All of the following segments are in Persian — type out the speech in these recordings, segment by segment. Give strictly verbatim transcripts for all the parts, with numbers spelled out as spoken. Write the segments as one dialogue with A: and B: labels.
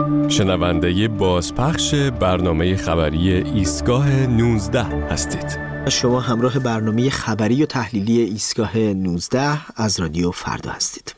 A: شنونده بازپخش برنامه خبری ایستگاه نوزده هستید.
B: شما همراه برنامه خبری و تحلیلی ایستگاه نوزده از رادیو فردا هستید.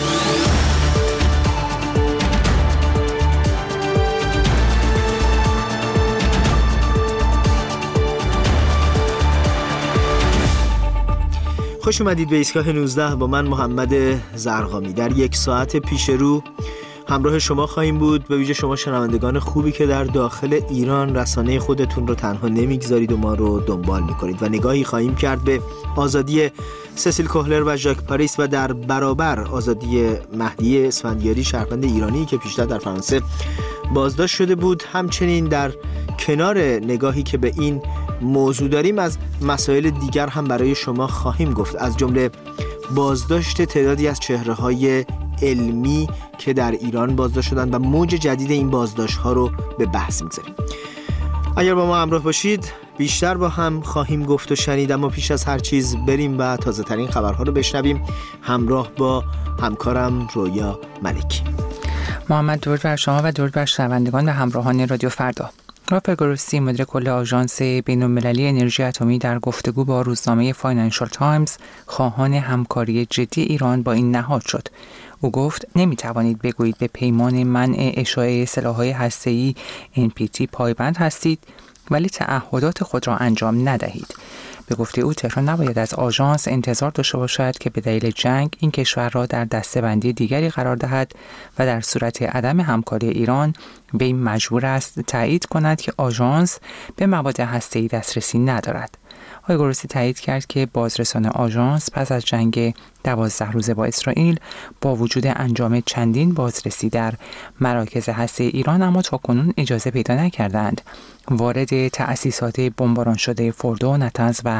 B: خوش اومدید به ایستگاه نوزده با من محمد زرقامی. در یک ساعت پیش رو همراه شما خواهیم بود، به ویژه شما شنوندگان خوبی که در داخل ایران رسانه خودتون رو تنها نمیگذارید و ما رو دنبال میکنید و نگاهی خواهیم کرد به آزادی سسیل کوهلر و ژاک پاریس و در برابر آزادی مهدی اسفندیاری شهروند ایرانی که پیشتر در فرانسه بازداشت شده بود. همچنین در کنار نگاهی که به این موضوع داریم از مسائل دیگر هم برای شما خواهیم گفت، از جمله بازداشت تعدادی از چهره‌های علمی که در ایران بازداشت شدن و موج جدید این بازداشت ها رو به بحث میگذاریم. اگر با ما همراه باشید بیشتر با هم خواهیم گفت و شنید، اما پیش از هر چیز بریم و تازه ترین خبرها رو بشنویم همراه با همکارم رویا ملکی.
C: محمد، درود بر شما و درود بر شنوندگان و همراهان رادیو فردا. رافائل گروسی، مدیر کل آژانس بین‌المللی انرژی اتمی، در گفتگو با روزنامه فاینانشال تایمز خواهان همکاری جدی ایران با این نهاد شد. او گفت نمی‌توانید بگویید به پیمان منع اشاعه سلاح‌های هسته‌ای ان پی تی پایبند هستید ولی تعهدات خود را انجام ندهید. به گفته او تهران نباید از آژانس انتظار داشته باشد که به دلیل جنگ این کشور را در دسته‌بندی دیگری قرار دهد و در صورت عدم همکاری ایران به این مجبور است تایید کند که آژانس به مواد هسته‌ای دسترسی ندارد. آقای گروسی تایید کرد که بازرسان آژانس پس از جنگ دوازده روزه با اسرائیل با وجود انجام چندین بازرسی در مراکز هسته‌ای ایران اما تاکنون اجازه پیدا نکردند وارد تأسیسات بمباران شده فردو، نطنز و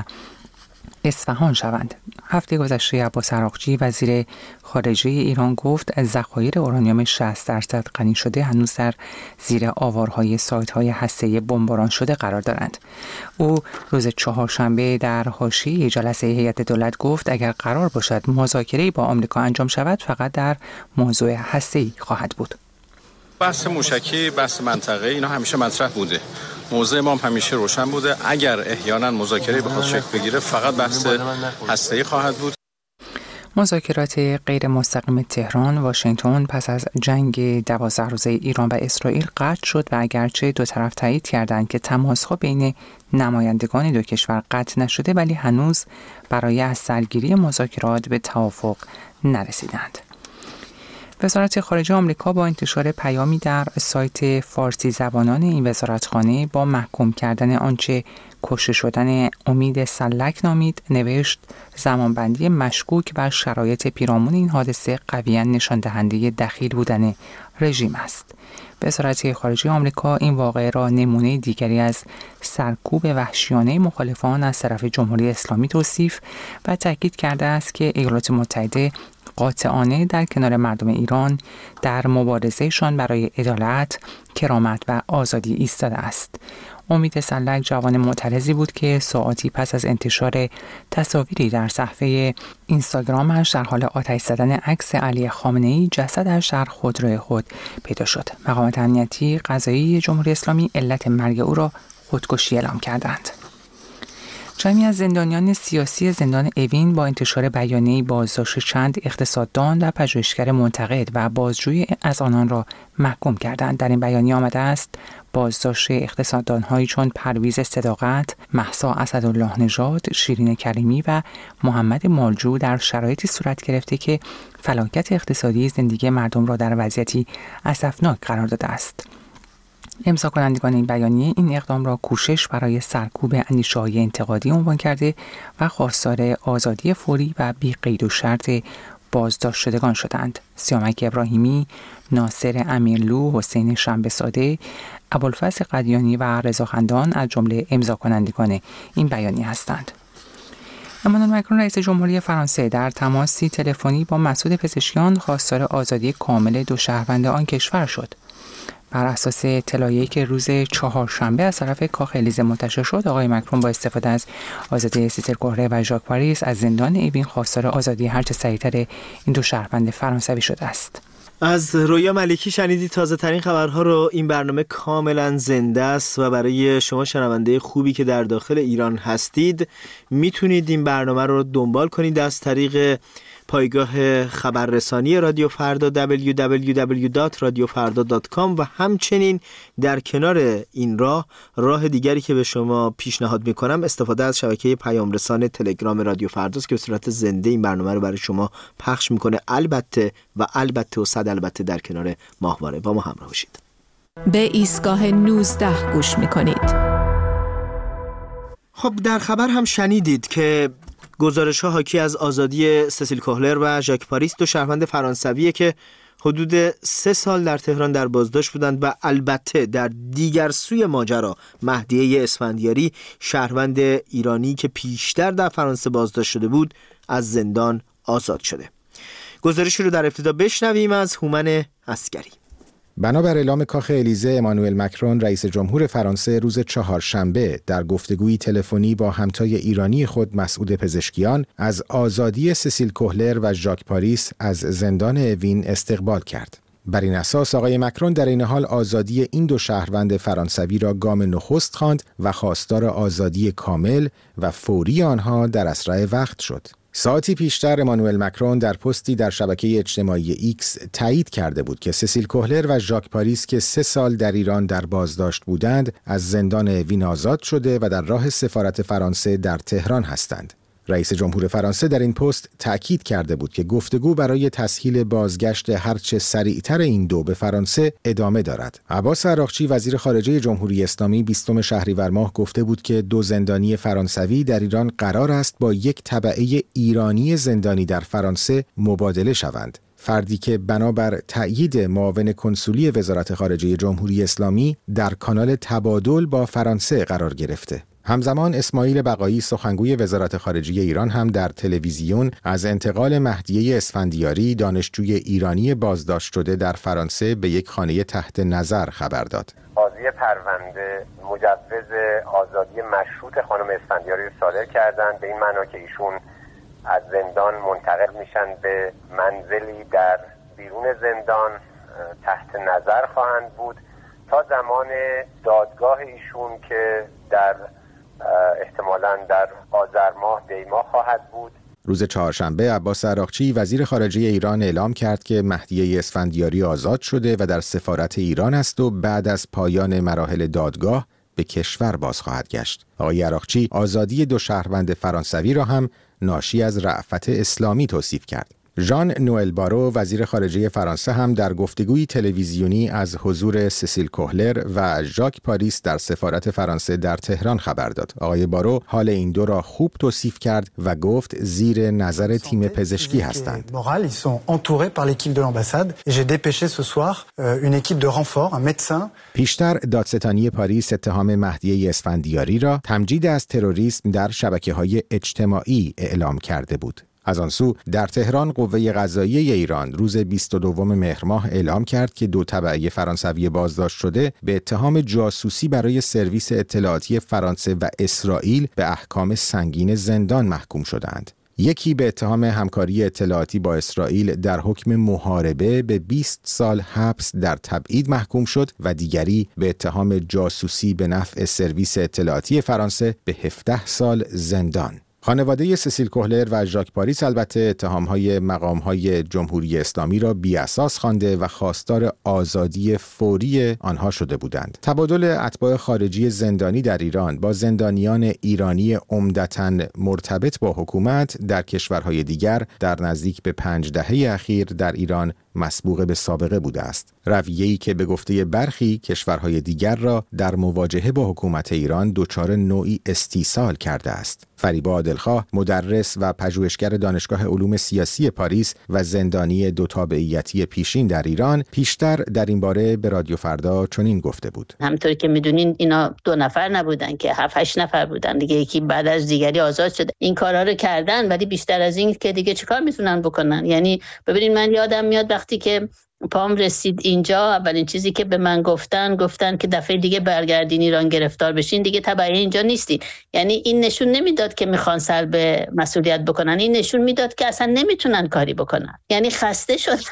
C: اصفهان شوند. هفته گذشته عباس عراقچی وزیر خارجه ایران گفت ذخایر اورانیوم شصت درصد غنی شده هنوز در زیر آوارهای سایت‌های هسته‌ای بمباران شده قرار دارند. او روز چهارشنبه در حاشیه جلسه هیئت دولت گفت اگر قرار باشد مذاکره‌ای با آمریکا انجام شود فقط در موضوع هسته‌ای خواهد بود.
D: بحث موشکی، بحث منطقه، اینا همیشه مطرح بوده. موضوع ما هم همیشه روشن بوده. اگر احیانا مذاکره بخواد شکل بگیره فقط بحث هسته‌ای خواهد بود.
C: مذاکرات غیر مستقیم تهران واشنگتن پس از جنگ دوازده روزه ایران و اسرائیل قطع شد و اگرچه دو طرف تایید کردند که تماس‌ها بین نمایندگان دو کشور قطع نشده ولی هنوز برای از سرگیری مذاکرات به توافق نرسیدند. وزارت خارجه آمریکا با انتشار پیامی در سایت فارسی زبانان این وزارتخانه با محکوم کردن آنچه کشته شدن امید سلک نامید، نوشت زمانبندی مشکوک و شرایط پیرامون این حادثه قویاً نشان دهنده دخیل بودن رژیم است. وزارت خارجه آمریکا این واقعه را نمونه دیگری از سرکوب وحشیانه مخالفان از طرف جمهوری اسلامی توصیف و تاکید کرده است که ایالات متحده قاطعانه در کنار مردم ایران در مبارزهشان برای عدالت، کرامت و آزادی ایستاده است. امید سلک جوان معترضی بود که ساعاتی پس از انتشار تصاویری در صفحه اینستاگرامش در حال آتش زدن عکس علی خامنه‌ای جسدش در خودروی خود پیدا شد. مقامات امنیتی قضایی جمهوری اسلامی علت مرگ او را خودکشی اعلام کردند. جمعی از زندانیان سیاسی زندان اوین با انتشار بیانیه‌ای بازداشت چند اقتصاددان و پژوهشگر منتقد و بازجویی از آنان را محکوم کردند. در این بیانیه آمده است بازداشت اقتصاددان‌هایی چون پرویز صداقت، مهسا اسدالله نژاد، شیرین کریمی و محمد مالجو در شرایطی صورت گرفته که فلاکت اقتصادی زندگی مردم را در وضعیتی اسفناک قرار داده است. امضا کنندگان این بیانیه این اقدام را کوشش برای سرکوب اندیشه‌های انتقادی عنوان کرده و خواستار آزادی فوری و بی قید و شرط بازداشت شدگان شدند. سیامک ابراهیمی، ناصر امیرلو، حسین شنبه‌زاده، ابوالفضل قدیانی و رضا خندان از جمله امضا کنندگان این بیانیه هستند. امانوئل مکرون رئیس جمهوری فرانسه در تماسی تلفنی با مسعود پزشکیان خواستار آزادی کامل دو شهروند آن کشور شد. بر اساس اطلاعیه‌ای که روز چهارشنبه از طرف کاخ الیزه منتشر شد، آقای مکرون با استفاده از آزادی سیسیل کوهلر و ژاک پاریس از زندان اوین خواستار آزادی هرچه سریعتر این دو شهروند فرانسوی شده است.
B: از رویا ملکی شنیدید تازه ترین خبرها رو. این برنامه کاملا زنده است و برای شما شنونده خوبی که در داخل ایران هستید میتونید این برنامه رو دنبال کنید از طریق پایگاه خبررسانی رادیو فردا دبلیو دبلیو دبلیو دات رادیو فردا دات کام و همچنین در کنار این راه راه دیگری که به شما پیشنهاد میکنم استفاده از شبکه پیام رسان تلگرام رادیو فرداست که به صورت زنده این برنامه رو برای شما پخش میکنه، البته و البته و صد البته در کنار ماهواره. با ما همراه باشید.
E: به ایستگاه نوزده گوش میکنید.
B: خب در خبر هم شنیدید که گزارش‌ها حاکی از آزادی سسیل کوهلر و ژاک پاریس، دو شهروند فرانسویه که حدود سه سال در تهران در بازداشت بودند و البته در دیگر سوی ماجرا مهدیه اسفندیاری، شهروند ایرانی که پیشتر در فرانسه بازداشت شده بود، از زندان آزاد شده. گزارشی رو در ابتدا بشنویم از هومن عسکری.
F: بنابر اعلام کاخ الیزه، امانوئل مکرون رئیس جمهور فرانسه روز چهارشنبه در گفتگویی تلفنی با همتای ایرانی خود مسعود پزشکیان از آزادی سسیل کوهلر و ژاک پاریس از زندان اوین استقبال کرد. بر این اساس آقای مکرون در این حال آزادی این دو شهروند فرانسوی را گام نخست خواند و خواستار آزادی کامل و فوری آنها در اسرع وقت شد. ساعتی پیشتر امانوئل مکرون در پستی در شبکه اجتماعی ایکس تایید کرده بود که سسیل کوهلر و ژاک پاریس که سه سال در ایران در بازداشت بودند از زندان اوین آزاد شده و در راه سفارت فرانسه در تهران هستند. رئیس جمهور فرانسه در این پست تأکید کرده بود که گفتگو برای تسهیل بازگشت هرچه سریعتر این دو به فرانسه ادامه دارد. عباس عراقچی وزیر خارجه جمهوری اسلامی بیستم شهریور ماه گفته بود که دو زندانی فرانسوی در ایران قرار است با یک تبعه ایرانی زندانی در فرانسه مبادله شوند. فردی که بنابر تأیید معاون کنسولی وزارت خارجه جمهوری اسلامی در کانال تبادل با فرانسه قرار گرفته. همزمان اسماعیل بقایی سخنگوی وزارت خارجه ایران هم در تلویزیون از انتقال مهدیه اسفندیاری، دانشجوی ایرانی بازداشت شده در فرانسه، به یک خانه تحت نظر خبر داد.
G: قاضی پرونده مجوز آزادی مشروط خانم اسفندیاری رو صادر کردند، به این معنا که ایشون از زندان منتقل میشن به منزلی در بیرون زندان تحت نظر خواهند بود تا زمان دادگاه ایشون که در احتمالاً در آذر ماه دی ماه خواهد بود.
F: روز چهارشنبه عباس عراقچی وزیر خارجه ایران اعلام کرد که مهدیه اسفندیاری آزاد شده و در سفارت ایران است و بعد از پایان مراحل دادگاه به کشور باز خواهد گشت. آقای عراقچی آزادی دو شهروند فرانسوی را هم ناشی از رأفت اسلامی توصیف کرد. ژان نوئل بارو وزیر خارجه فرانسه هم در گفتگوی تلویزیونی از حضور سسیل کوهلر و ژاک پاریس در سفارت فرانسه در تهران خبر داد. آقای بارو حال این دو را خوب توصیف کرد و گفت زیر نظر تیم پزشکی هستند. پیشتر دادستانی پاریس اتهام مهدیه اسفندیاری را تمجید از تروریسم در شبکه‌های اجتماعی اعلام کرده بود. از آن سو در تهران قوه قضاییه ایران روز بیست و دوم مهر ماه اعلام کرد که دو تبعه فرانسوی بازداشت شده به اتهام جاسوسی برای سرویس اطلاعاتی فرانسه و اسرائیل به احکام سنگین زندان محکوم شدند. یکی به اتهام همکاری اطلاعاتی با اسرائیل در حکم محاربه به بیست سال حبس در تبعید محکوم شد و دیگری به اتهام جاسوسی به نفع سرویس اطلاعاتی فرانسه به هفده سال زندان. خانواده سسیل کوهلر و ژاک پاریس البته اتهام‌های مقام‌های جمهوری اسلامی را بی‌اساس خوانده و خواستار آزادی فوری آنها شده بودند. تبادل اتباع خارجی زندانی در ایران با زندانیان ایرانی عمدتاً مرتبط با حکومت در کشورهای دیگر در نزدیک به پنج دهه اخیر در ایران مسبوق به سابقه بوده است. رویه‌ای که به گفته برخی کشورهای دیگر را در مواجهه با حکومت ایران دچار نوعی استیصال کرده است. فریبا عادلخواه، مدرس و پژوهشگر دانشگاه علوم سیاسی پاریس و زندانی دو تابعیتی پیشین در ایران، پیشتر در این باره به رادیو فردا چنین گفته بود:
H: همونطور که میدونین اینا دو نفر نبودن که هفت هشت نفر بودن دیگه، یکی بعد از دیگری آزاد شده. این کارا رو کردن ولی بیشتر از این که دیگه چیکار میتونن بکنن؟ یعنی ببینید من یادم میاد وقتی که پام رسید اینجا، اولین چیزی که به من گفتن گفتن که دفعه دیگه برگردین ایران گرفتار بشین دیگه تبعیه اینجا نیستین. یعنی این نشون نمیداد که میخوان سلب مسئولیت بکنن، این نشون میداد که اصلا نمیتونن کاری بکنن. یعنی خسته شدن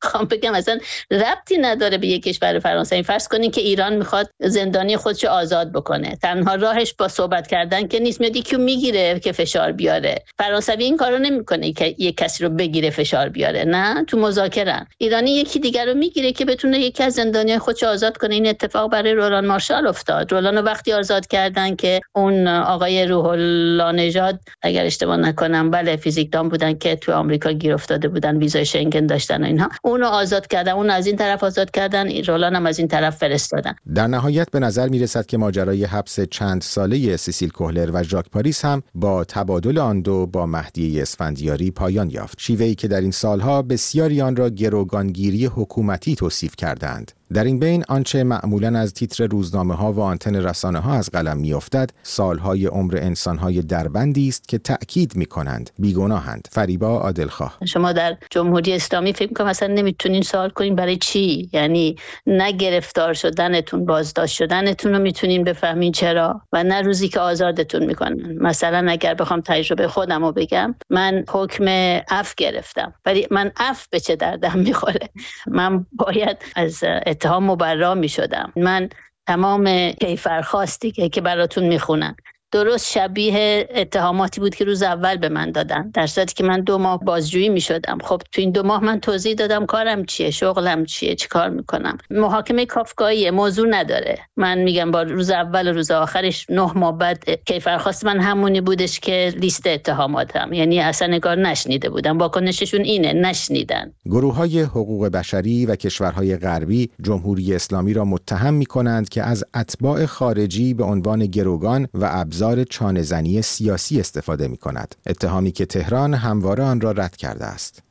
H: خواهم بگم اصلا ربطی نداره به یک کشور فرانسوی. فرض کنین که ایران میخواد زندانی خودشو آزاد بکنه، تنها راهش با صحبت کردن که نیست، میاد یکی میگیره که فشار بیاره. فرانسوی این کارو نمیکنه که یک کسی رو بگیره فشار بیاره، نه، تو مذاکره ایرانی یکی دیگر رو میگیره که بتونه یکی از زندانیان خودشو آزاد کنه. این اتفاق برای رولان مارشال افتاد. رولانو وقتی آزاد کردن که اون آقای روح الله نژاد اگر اشتباه نکنم بله فیزیکدان بودن که تو آمریکا گیر افتاده بودن، ویزای شنگن داشتن و اینها، اونو آزاد کردن، اون از این طرف آزاد کردن، رولان هم از این طرف فرستادن.
F: در نهایت به نظر میرسد که ماجرای حبس چند ساله سیسیل کوهلر و ژاک پاریس هم با تبادل آن دو با مهدی اسفندیاری پایان یافت. شیوهی که در این سالها بسیاری آن را گروگانگیری حکومتی توصیف کردند. در این بین آنچه معمولاً از تیتر روزنامه‌ها و آنتن رسانه‌ها از قلم می‌افتد، سالهای عمر انسان‌های دربندی است که تأکید می‌کنند بیگناهند. فریبا عادلخواه:
H: شما در جمهوری اسلامی فکر می‌کنم مثلا نمیتونین سوال کنین برای چی؟ یعنی نه گرفتار شدنتون، بازداشت شدنتون رو میتونین بفهمین چرا، و نه روزی که آزادتون میکنن. مثلا اگر بخوام تجربه خودم رو بگم، من حکم عفو گرفتم، ولی من عفو به چه دردم میخوره؟ من باید از اتهام مبرا می شدم. من تمام کیفرخواستی که, که براتون می خونن درست شبیه اتهاماتی بود که روز اول به من دادن، در صورتی که من دو ماه بازجویی می شدم. خب تو این دو ماه من توضیح دادم کارم چیه، شغلم چیه، چی کار میکنم. محاکمه کافکاییه، موضوع نداره. من میگم با روز اول و روز آخرش نه ماه بعد کیفرخواست من همونی بودش که لیست اتهاماتم، یعنی اصلا نگار نشنیده بودم. واکنششون اینه، نشنیدن.
F: گروه‌های حقوق بشری و کشورهای غربی جمهوری اسلامی را متهم می‌کنند که از اتباع خارجی به عنوان گروگان و ابزار چانه‌زنی سیاسی استفاده می‌کند. اتهامی که تهران همواره آن را رد کرده است.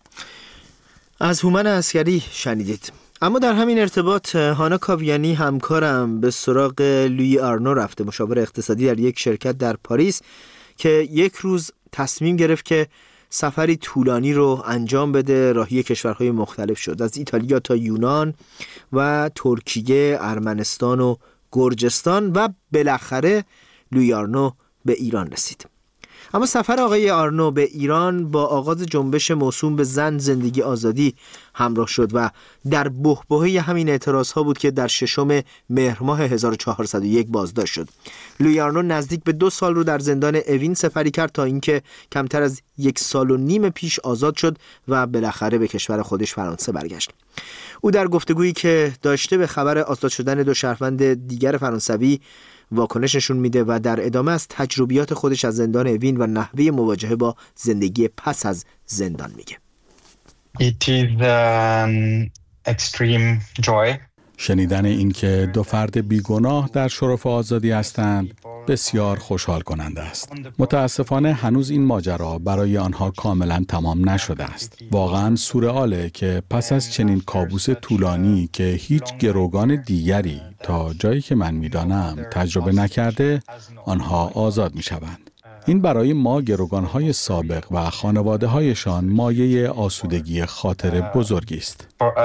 B: از هومن عسکری شنیدید. اما در همین ارتباط هانا کاویانی همکارم به سراغ لویی آرنو رفته، مشاور اقتصادی در یک شرکت در پاریس، که یک روز تصمیم گرفت که سفری طولانی رو انجام بده، راهی کشورهای مختلف شد، از ایتالیا تا یونان و ترکیه، ارمنستان و گرجستان، و بالاخره لویی آرنو به ایران رسید. اما سفر آقای آرنو به ایران با آغاز جنبش موسوم به زن، زندگی، آزادی همراه شد و در بحبوحه همین اعتراضها بود که در ششم مهر ماه هزار و چهارصد و یک بازداشت شد. لویی آرنو نزدیک به دو سال رو در زندان اوین سپری کرد تا اینکه کمتر از یک سال و نیم پیش آزاد شد و بالاخره به کشور خودش فرانسه برگشت. او در گفتگویی که داشته به خبر آزاد شدن دو شهروند دیگر فرانسوی واکنششون میده و در ادامه از تجربیات خودش از زندان اوین و نحوه مواجهه با زندگی پس از زندان میگه.
I: It is an extreme joy.
J: شنیدن این که دو فرد بیگناه در شرف آزادی هستند بسیار خوشحال کننده است. متاسفانه هنوز این ماجرا برای آنها کاملا تمام نشده است. واقعا سورئاله که پس از چنین کابوس طولانی که هیچ گروگان دیگری تا جایی که من میدانم تجربه نکرده، آنها آزاد میشوند. این برای ما گروگان‌های سابق و خانواده‌هایشان مایه آسودگی خاطر بزرگی است.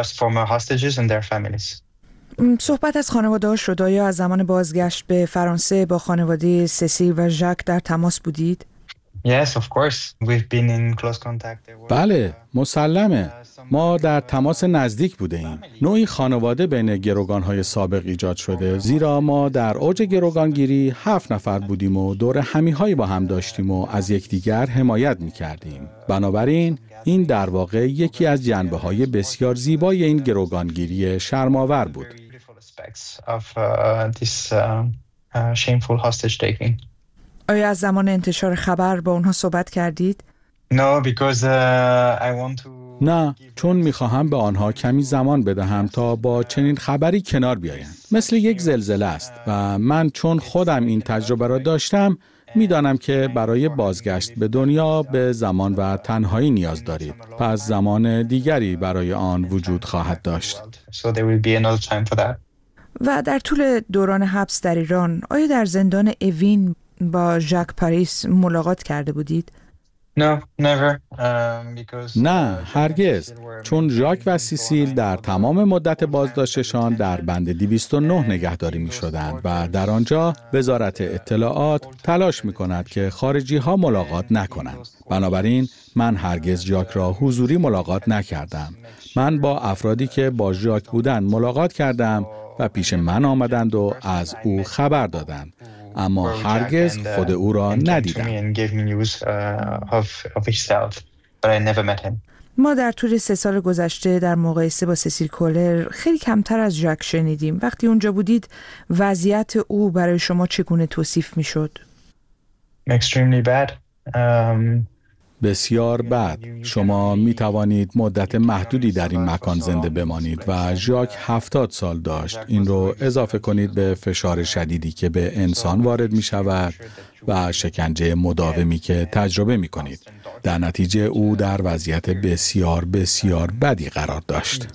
K: صحبت از خانواده‌هاش شد. آیا از زمان بازگشت به فرانسه با خانواده سسیل و ژاک در تماس بودید؟
I: Yes, of course. We've been in close contact.
J: بله، مسلمه. ما در تماس نزدیک بوده ایم. نوعی خانواده بین گروگان‌های سابق ایجاد شده، زیرا ما در اوج گروگانگیری هفت نفر بودیم و دور همی‌هایی با هم داشتیم و از یکدیگر حمایت می‌کردیم. بنابراین این در واقع یکی از جنبه‌های بسیار زیبای این گروگانگیری شرم‌آور بود.
K: آیا از زمان انتشار خبر با اونها صحبت کردید؟
I: No, because uh, I want to...
J: نه، چون میخواهم به آنها کمی زمان بدهم تا با چنین خبری کنار بیایند. مثل یک زلزله است و من چون خودم این تجربه را داشتم میدانم که برای بازگشت به دنیا به زمان و تنهایی نیاز دارید. پس زمان دیگری برای آن وجود خواهد داشت.
I: So there will be another time for that.
K: و در طول دوران حبس در ایران، آیا در زندان اوین با ژاک پاریس ملاقات کرده بودید؟
I: No, never. Um, because
J: نه، هرگز. چون ژاک و سیسیل در تمام مدت بازداشتشان در بند دویست و نه نگهداری می شدند و در آنجا وزارت اطلاعات تلاش می کند که خارجی ها ملاقات نکنند. بنابراین من هرگز ژاک را حضوری ملاقات نکردم. من با افرادی که با ژاک بودند ملاقات کردم و پیش من آمدند و از او خبر دادند. اما هرگز خود او را ندیدم.
K: ما در طول سه سال گذشته در مقایسه با سسیل کولر خیلی کمتر از ژاک شنیدیم. وقتی اونجا بودید وضعیت او برای شما چگونه توصیف میشد؟
I: Extremely bad. Um...
J: بسیار بد. شما می توانید مدت محدودی در این مکان زنده بمانید و ژاک هفتاد سال داشت. این رو اضافه کنید به فشار شدیدی که به انسان وارد می شود و شکنجه مداومی که تجربه می کنید. در نتیجه او در وضعیت بسیار بسیار بدی قرار داشت.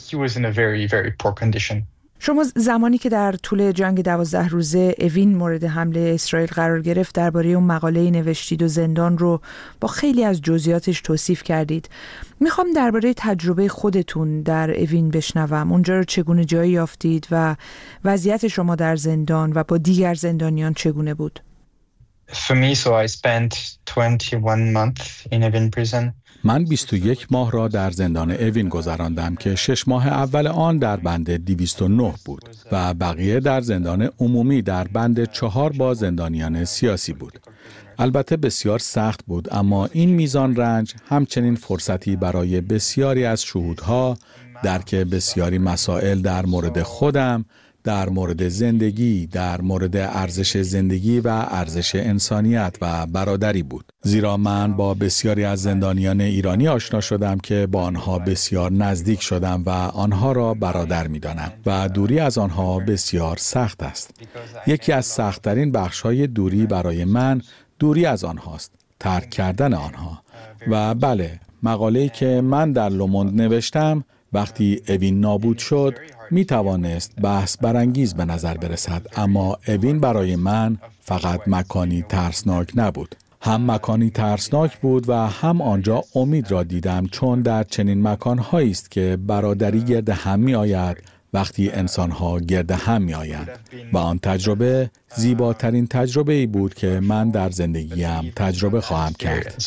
K: شما زمانی که در طول جنگ دوازده روزه اوین مورد حمله اسرائیل قرار گرفت درباره اون مقاله‌ای نوشتید و زندان رو با خیلی از جزئیاتش توصیف کردید. میخوام درباره تجربه خودتون در اوین بشنوم. اونجا رو چگونه جایی یافتید و وضعیت شما در زندان و با دیگر زندانیان چگونه بود؟
I: For me, so I spent twenty-one months in Evin prison.
J: من بیست و یک ماه را در زندان اوین گذراندم که شش ماه اول آن در بند دویست و نه بود و بقیه در زندان عمومی در بند چهار با زندانیان سیاسی بود. البته بسیار سخت بود، اما این میزان رنج همچنین فرصتی برای بسیاری از شهودها درک بسیاری مسائل در مورد خودم، در مورد زندگی، در مورد ارزش زندگی و ارزش انسانیت و برادری بود. زیرا من با بسیاری از زندانیان ایرانی آشنا شدم که با آنها بسیار نزدیک شدم و آنها را برادر می دانم و دوری از آنها بسیار سخت است. یکی از سخت‌ترین بخش‌های دوری برای من دوری از آنهاست، ترک کردن آنها. و بله، مقاله‌ای که من در لوموند نوشتم وقتی اوین نابود شد می توانست بحث برانگیز به نظر برسد، اما اوین برای من فقط مکانی ترسناک نبود. هم مکانی ترسناک بود و هم آنجا امید را دیدم، چون در چنین مکان‌هایی است که برادری گرد هم می آید وقتی انسان‌ها گرد هم می آیند. و آن تجربه زیباترین تجربه ای بود که من در زندگیم تجربه خواهم کرد.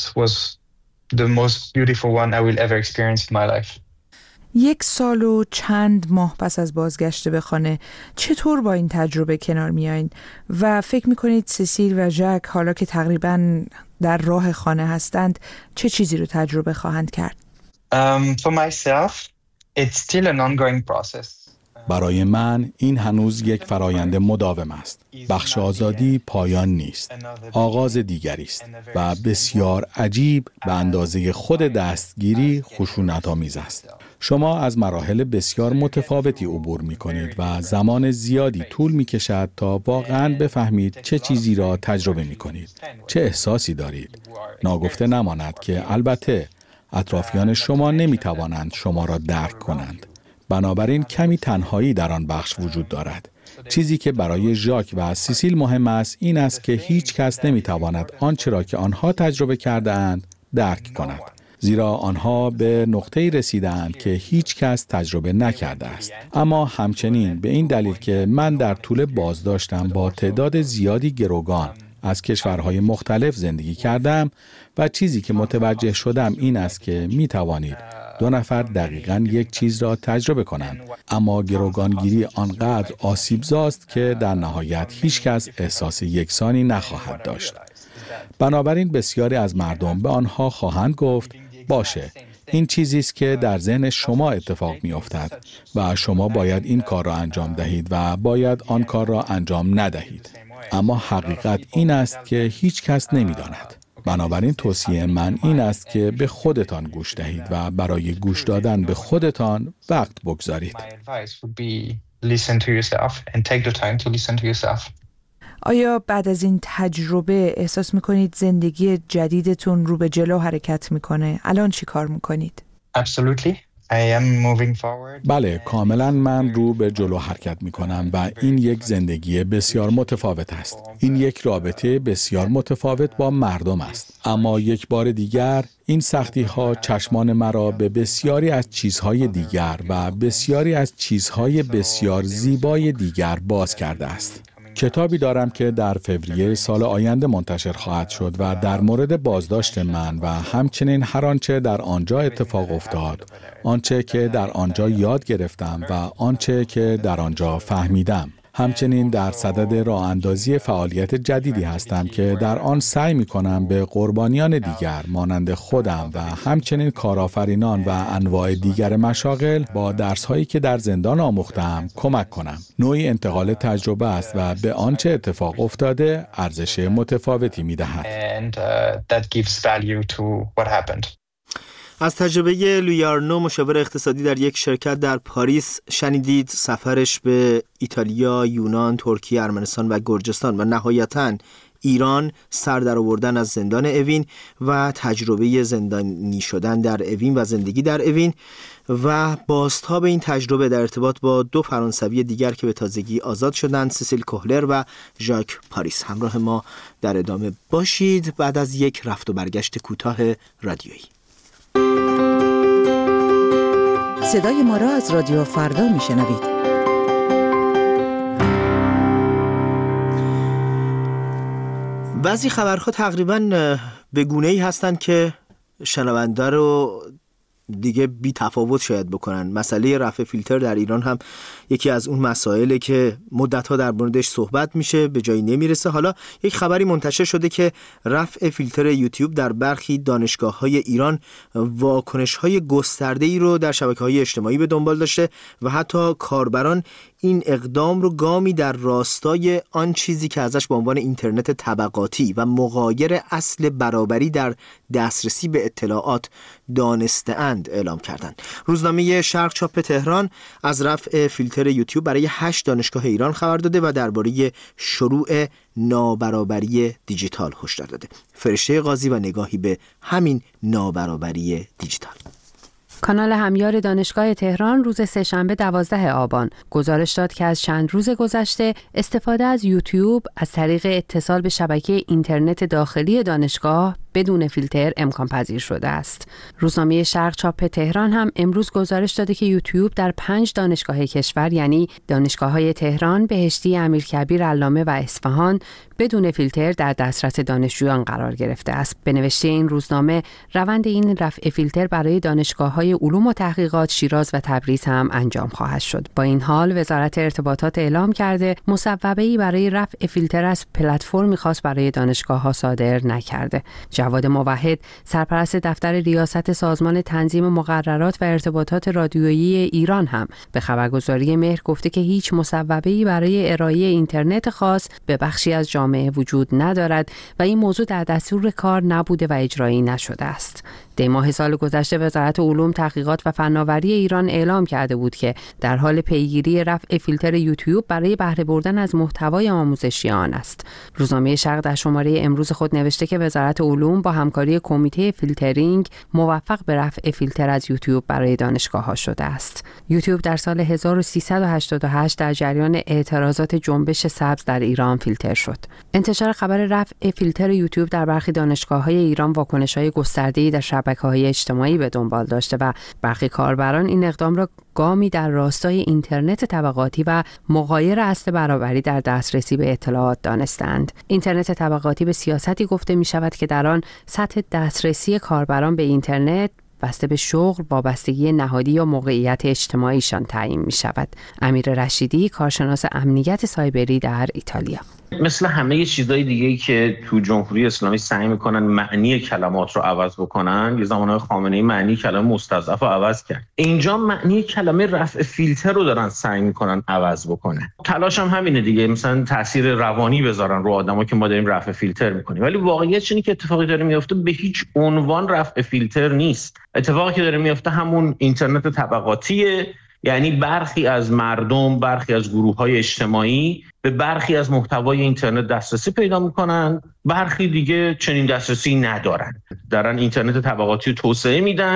K: یک سال و چند ماه پس از بازگشت به خانه چطور با این تجربه کنار میایین و فکر میکنید سسیل و ژاک حالا که تقریباً در راه خانه هستند چه چیزی رو تجربه خواهند کرد؟
I: Um, for myself, it's still an ongoing process.
J: برای من این هنوز یک فرایند مداوم است. بخش آزادی پایان نیست. آغاز دیگری است و بسیار عجیب به اندازه خود دستگیری خشونت‌آمیز است. شما از مراحل بسیار متفاوتی عبور می کنید و زمان زیادی طول می کشد تا واقعاً بفهمید چه چیزی را تجربه می کنید، چه احساسی دارید. ناگفته نماند که البته اطرافیان شما نمی توانند شما را درک کنند. بنابراین کمی تنهایی در آن بخش وجود دارد. چیزی که برای ژاک و سیسیل مهم است این است که هیچ کس نمی تواند آنچه را که آنها تجربه کرده اند درک کند. زیرا آنها به نقطه‌ای رسیدند که هیچ کس تجربه نکرده است. اما همچنین به این دلیل که من در طول بازداشتم با تعداد زیادی گروگان از کشورهای مختلف زندگی کردم و چیزی که متوجه شدم این است که می توانید دو نفر دقیقاً یک چیز را تجربه کنند، اما گروگانگیری آنقدر آسیبزاست که در نهایت هیچ کس احساس یکسانی نخواهد داشت. بنابراین بسیاری از مردم به آنها خواهند گفت باشه، این چیزی است که در ذهن شما اتفاق می افتد و شما باید این کار را انجام دهید و باید آن کار را انجام ندهید. اما حقیقت این است که هیچ کس نمی داند. بنابراین توصیه من این است که به خودتان گوش دهید و برای گوش دادن به خودتان وقت بگذارید.
K: آیا بعد از این تجربه احساس میکنید زندگی جدیدتون رو به جلو حرکت میکنه؟ الان چی کار میکنید؟
I: Absolutely.
J: بله، کاملا من رو به جلو حرکت می کنم و این یک زندگی بسیار متفاوت است. این یک رابطه بسیار متفاوت با مردم است. اما یک بار دیگر این سختی ها چشمان مرا به بسیاری از چیزهای دیگر و بسیاری از چیزهای بسیار زیبای دیگر باز کرده است. کتابی دارم که در فوریه سال آینده منتشر خواهد شد و در مورد بازداشت من و همچنین هر آنچه در آنجا اتفاق افتاد، آنچه که در آنجا یاد گرفتم و آنچه که در آنجا فهمیدم. همچنین در صدد راه اندازی فعالیت جدیدی هستم که در آن سعی می کنم به قربانیان دیگر مانند خودم و همچنین کارآفرینان و انواع دیگر مشاغل با درس‌هایی که در زندان آموختم کمک کنم. نوعی انتقال تجربه است و به آنچه اتفاق افتاده ارزش متفاوتی می دهد.
B: از تجربه لویارنو، مشاور اقتصادی در یک شرکت در پاریس، شنیدید. سفرش به ایتالیا، یونان، ترکیه، ارمنستان و گرجستان و نهایتاً ایران، سر در آوردن از زندان اوین و تجربه زندانی شدن در اوین و زندگی در اوین و بازتاب این تجربه در ارتباط با دو فرانسوی دیگر که به تازگی آزاد شدند، سیسیل کوهلر و ژاک پاریس. همراه ما در ادامه باشید بعد از یک رفت و برگشت کوتاه رادیویی.
L: صدای ما را از رادیو فردا میشنوید.
B: بعضی خبرها تقریباً به گونه‌ای هستند که شنونده رو دیگه بی تفاوت شاید بکنن. مسئله رفع فیلتر در ایران هم یکی از اون مسائله که مدت‌ها در موردش صحبت میشه، به جایی نمیرسه. حالا یک خبری منتشر شده که رفع فیلتر یوتیوب در برخی دانشگاه‌های ایران واکنش‌های گسترده‌ای رو در شبکه‌های اجتماعی به دنبال داشته و حتی کاربران این اقدام رو گامی در راستای آن چیزی که ازش به عنوان اینترنت طبقاتی و مغایر اصل برابری در دسترسی به اطلاعات دانسته‌اند اعلام کردند. روزنامه شرق چاپ تهران از رفع فیلتر یوتیوب برای هشت دانشگاه ایران خبر داده و درباره شروع نابرابری دیجیتال هشدار داده. فرشته قاضی و نگاهی به همین نابرابری دیجیتال.
M: کانال همیار دانشگاه تهران روز سه‌شنبه دوازده آبان گزارش داد که از چند روز گذشته استفاده از یوتیوب از طریق اتصال به شبکه اینترنت داخلی دانشگاه بدون فیلتر امکان پذیر شده است. روزنامه شرق چاپ تهران هم امروز گزارش داده که یوتیوب در پنج دانشگاه کشور یعنی دانشگاه‌های تهران، بهشتی، امیرکبیر، علامه و اصفهان بدون فیلتر در دسترس دانشجویان قرار گرفته است. به نوشته این روزنامه روند این رفع فیلتر برای دانشگاه‌های علوم و تحقیقات شیراز و تبریز هم انجام خواهد شد. با این حال وزارت ارتباطات اعلام کرده مصوبه‌ای برای رفع فیلتر از پلتفرمی خاص برای دانشگاه‌ها صادر نکرده. جواد موحد، سرپرست دفتر ریاست سازمان تنظیم مقررات و ارتباطات رادیویی ایران هم به خبرگزاری مهر گفته که هیچ مصوبه‌ای برای ارائه اینترنت خاص به بخشی از جامعه وجود ندارد و این موضوع در دستور کار نبوده و اجرایی نشده است. دی ماه سال گذشته وزارت علوم، تحقیقات و فناوری ایران اعلام کرده بود که در حال پیگیری رفع فیلتر یوتیوب برای بهره بردن از محتوای آموزشی آن است. روزنامه شرق در شماره امروز خود نوشته که وزارت علوم با همکاری کمیته فیلترینگ موفق به رفع فیلتر از یوتیوب برای دانشگاه‌ها شده است. یوتیوب در سال هزار و سیصد و هشتاد و هشت در جریان اعتراضات جنبش سبز در ایران فیلتر شد. انتشار خبر رفع فیلتر یوتیوب در برخی دانشگاه‌های ایران واکنش‌های گسترده‌ای در شبکه‌های اجتماعی به دنبال داشته و برخی کاربران این اقدام را گامی در راستای اینترنت طبقاتی و مغایر اصل برابری در دسترسی به اطلاعات دانستند. اینترنت طبقاتی به سیاستی گفته می شود که در آن سطح دسترسی کاربران به اینترنت بسته به شغل، وابستگی نهادی یا موقعیت اجتماعیشان تعیین می شود. امیر رشیدی، کارشناس امنیت سایبری در ایتالیا:
N: مثل همه چیزهای دیگه‌ای که تو جمهوری اسلامی سعی میکنن معنی کلمات رو عوض بکنن، یه زمانهای خامنه‌ای معنی کلمه مستضعف رو عوض کرد. اینجا معنی کلمه رفع فیلتر رو دارن سعی میکنن عوض بکنن. تلاش هم همینه دیگه، مثلا تاثیر روانی بذارن رو آدما که ما داریم رفع فیلتر میکنیم، ولی واقعیت اینه که اتفاقی داره میفته به هیچ عنوان رفع فیلتر نیست. اتفاقی که داره میفته همون اینترنت طبقاتیه، یعنی برخی از مردم، برخی از گروه‌های اجتماعی به برخی از محتوای اینترنت دسترسی پیدا می‌کنن، برخی دیگه چنین دسترسی ندارن. دارن اینترنت طبقاتی رو توسعه میدن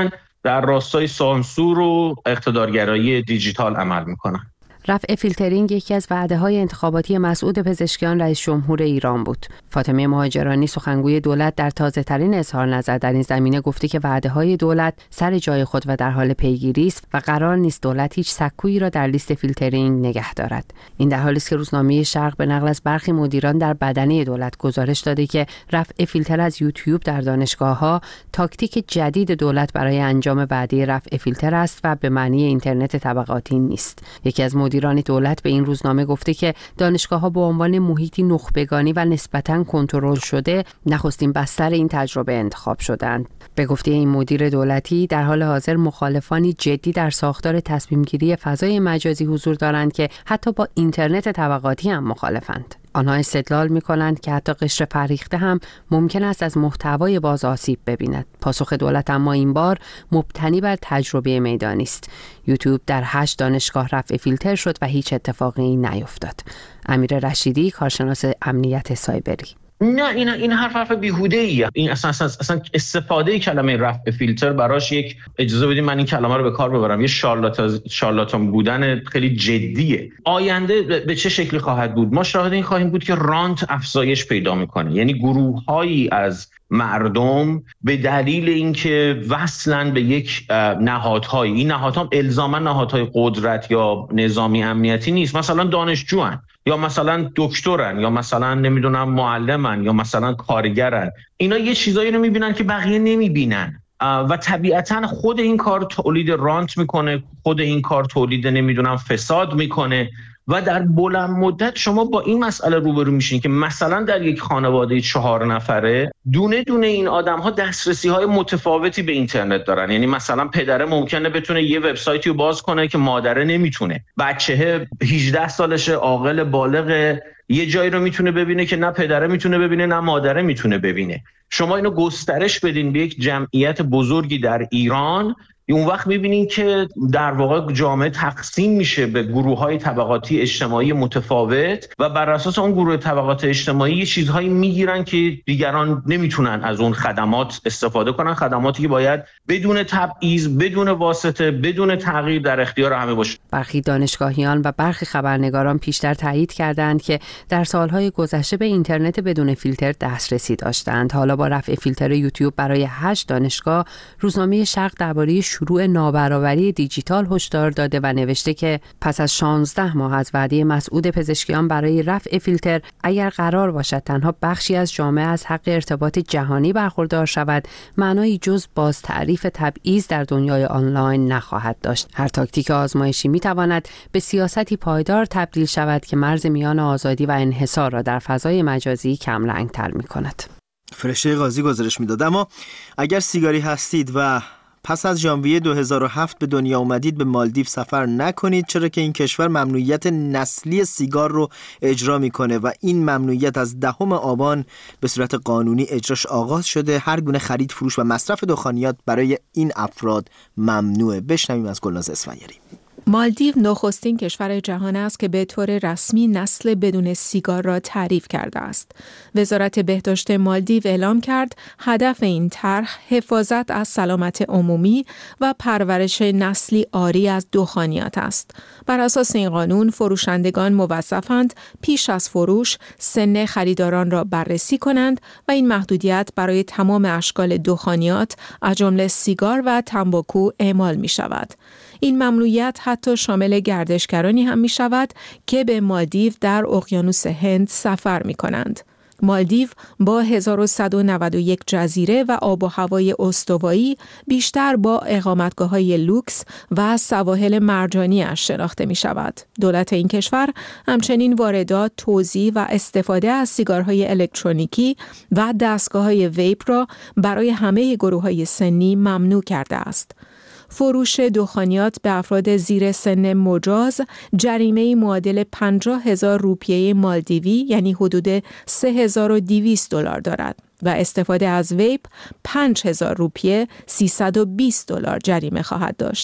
N: در راستای سانسور و اقتدارگرایی دیجیتال عمل میکنن.
M: رفع فیلترینگ یکی از وعده‌های انتخاباتی مسعود پزشکیان رئیس جمهور ایران بود. فاطمه مهاجرانی سخنگوی دولت در تازه‌ترین اظهار نظر در این زمینه گفته که وعده‌های دولت سر جای خود و در حال پیگیری است و قرار نیست دولت هیچ سکویی را در لیست فیلترینگ نگه دارد. این در حالی است که روزنامه شرق به نقل از برخی مدیران در بدنه دولت گزارش داده که رفع فیلتر از یوتیوب در دانشگاه‌ها تاکتیک جدید دولت برای انجام وعده رفع فیلتر است و به معنی اینترنت طبقاتی نیست. یکی از مدیران دولت به این روزنامه گفته که دانشگاه‌ها به عنوان محیطی نخبگانی و نسبتاً کنترل شده نخستین بستر این تجربه انتخاب شدند. به گفته این مدیر دولتی در حال حاضر مخالفانی جدی در ساختار تصمیم‌گیری فضای مجازی حضور دارند که حتی با اینترنت طبقاتی هم مخالفند. آنها استدلال می‌کنند که حتی قشر فرهیخته هم ممکن است از محتوای باز آسیب ببیند. پاسخ دولت اما این بار مبتنی بر تجربه میدانی است. یوتیوب در هشت دانشگاه رفع فیلتر شد و هیچ اتفاقی نیفتاد. امیر رشیدی، کارشناس امنیت سایبری:
N: نه این این حرف حرف بیهوده‌ایه. این اصلا اصلا, اصلا استفاده کلمه رفع فیلتر براش یک، اجازه بدید من این کلمه رو به کار ببرم، یه شارلاتان شارلاتان بودن خیلی جدیه. آینده به چه شکلی خواهد بود؟ ما شاهد این خواهیم بود که رانت افزایش پیدا میکنه، یعنی گروه‌هایی از مردم به دلیل اینکه وصلن به یک نهادهای، این نهادها الزاما نهادهای قدرت یا نظامی امنیتی نیست، مثلا دانشجوان یا مثلا دکترن یا مثلا نمیدونم معلمن یا مثلا کارگرن، اینا یه چیزایی رو میبینن که بقیه نمیبینن و طبیعتا خود این کار تولید رانت میکنه، خود این کار تولید نمیدونم فساد میکنه و در بلند مدت شما با این مسئله روبرو میشین که مثلا در یک خانواده چهار نفره دونه دونه این آدم‌ها دسترسی‌های متفاوتی به اینترنت دارن. یعنی مثلا پدره ممکنه بتونه یه وبسایتی رو باز کنه که مادره نمیتونه، بچه هجده سالشه عاقل بالغ یه جایی رو میتونه ببینه که نه پدره میتونه ببینه نه مادره میتونه ببینه. شما اینو گسترش بدین به یک جمعیت بزرگی در ایران، اون وقت می‌بینین که در واقع جامعه تقسیم میشه به گروه‌های طبقاتی اجتماعی متفاوت و بر اساس اون گروه طبقات اجتماعی یه چیزهایی میگیرن که دیگران نمیتونن از اون خدمات استفاده کنن، خدماتی که باید بدون تبعیض، بدون واسطه، بدون تغییر در اختیار همه باشه.
M: برخی دانشگاهیان و برخی خبرنگاران پیشتر تایید کردند که در سالهای گذشته به اینترنت بدون فیلتر دسترسی داشتند. حالا با رفع فیلتر یوتیوب برای هشت دانشگاه، روزنامه شرق درباره شروع نابرابری دیجیتال هشدار داده و نوشته که پس از شانزده ماه از وعده مسعود پزشکیان برای رفع فیلتر، اگر قرار باشد تنها بخشی از جامعه از حق ارتباط جهانی برخوردار شود، معنایی جز باز تعریف تبعیض در دنیای آنلاین نخواهد داشت. هر تاکتیک آزمایشی میتواند به سیاستی پایدار تبدیل شود که مرز میان آزادی و انحصار را در فضای مجازی کم رنگ‌تر می‌کند.
B: فرشته قاضی گزارش میداد. اما اگر سیگاری هستید و پس از ژانویه دو هزار و هفت به دنیا اومدید، به مالدیو سفر نکنید، چرا که این کشور ممنوعیت نسلی سیگار رو اجرا میکنه و این ممنوعیت از دهم آبان به صورت قانونی اجراش آغاز شده. هر گونه خرید، فروش و مصرف دخانیات برای این افراد ممنوعه. بشنویم از گلناز اسفندیاری.
E: مالدیو نخستین کشور جهان است که به طور رسمی نسل بدون سیگار را تعریف کرده است. وزارت بهداشت مالدیو اعلام کرد هدف این طرح حفاظت از سلامت عمومی و پرورش نسلی عاری از دخانیات است. بر اساس این قانون، فروشندگان موظفند پیش از فروش سن خریداران را بررسی کنند و این محدودیت برای تمام اشکال دخانیات از جمله سیگار و تنباکو اعمال می شود. این ممنوعیت حتی شامل گردشگرانی هم می شود که به مالدیو در اقیانوس هند سفر می کنند. مالدیو با هزار و صد و نود و یک جزیره و آب و هوای استوایی بیشتر با اقامتگاه‌های لوکس و سواحل مرجانی‌اش شناخته می شود. دولت این کشور همچنین واردات، توزیع و استفاده از سیگارهای الکترونیکی و دستگاه‌های ویپ را برای همه گروه‌های سنی ممنوع کرده است. فروش دخانیات به افراد زیر سن مجاز جریمه معادل پنجاه هزار روپیه مالدیوی یعنی حدود سه هزار و دویست دلار دارد و استفاده از ویپ پنج هزار روپیه سیصد و بیست دلار جریمه خواهد داشت.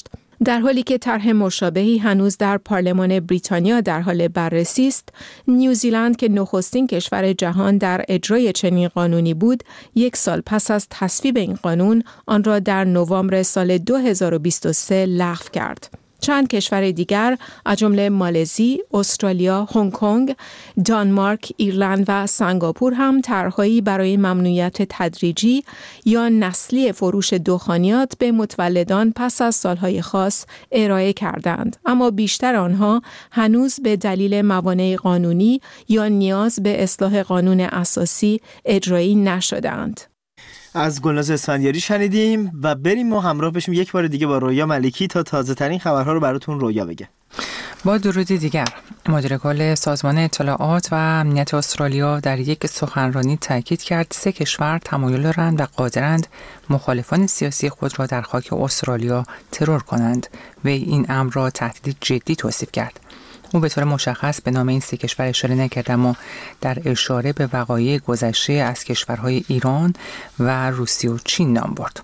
E: در حالی که طرح مشابهی هنوز در پارلمان بریتانیا در حال بررسی است، نیوزیلند که نخستین کشور جهان در اجرای چنین قانونی بود، یک سال پس از تصویب این قانون آن را در نوامبر سال دو هزار و بیست و سه لغو کرد. چند کشور دیگر از جمله مالزی، استرالیا، هنگ کنگ، دانمارک، ایرلند و سنگاپور هم طرحهایی برای ممنوعیت تدریجی یا نسلی فروش دخانیات به متولدان پس از سالهای خاص ارائه کردند، اما بیشتر آنها هنوز به دلیل موانع قانونی یا نیاز به اصلاح قانون اساسی اجرایی نشدند.
B: از گلناز اسفندیاری شنیدیم و بریم ما همراه بشیم یک بار دیگه با رویا ملکی تا تازه ترین خبرها رو براتون رویا بگه.
C: با درودی دیگر، مدیر کل سازمان اطلاعات و امنیت استرالیا در یک سخنرانی تاکید کرد سه کشور تمایل دارند و قادرند مخالفان سیاسی خود را در خاک استرالیا ترور کنند و این امر را تهدید جدی توصیف کرد. او به طور مشخص به نام این سه کشور اشاره نکرد، اما در اشاره به وقایع گذشته از کشورهای ایران و روسیه و چین نام برد.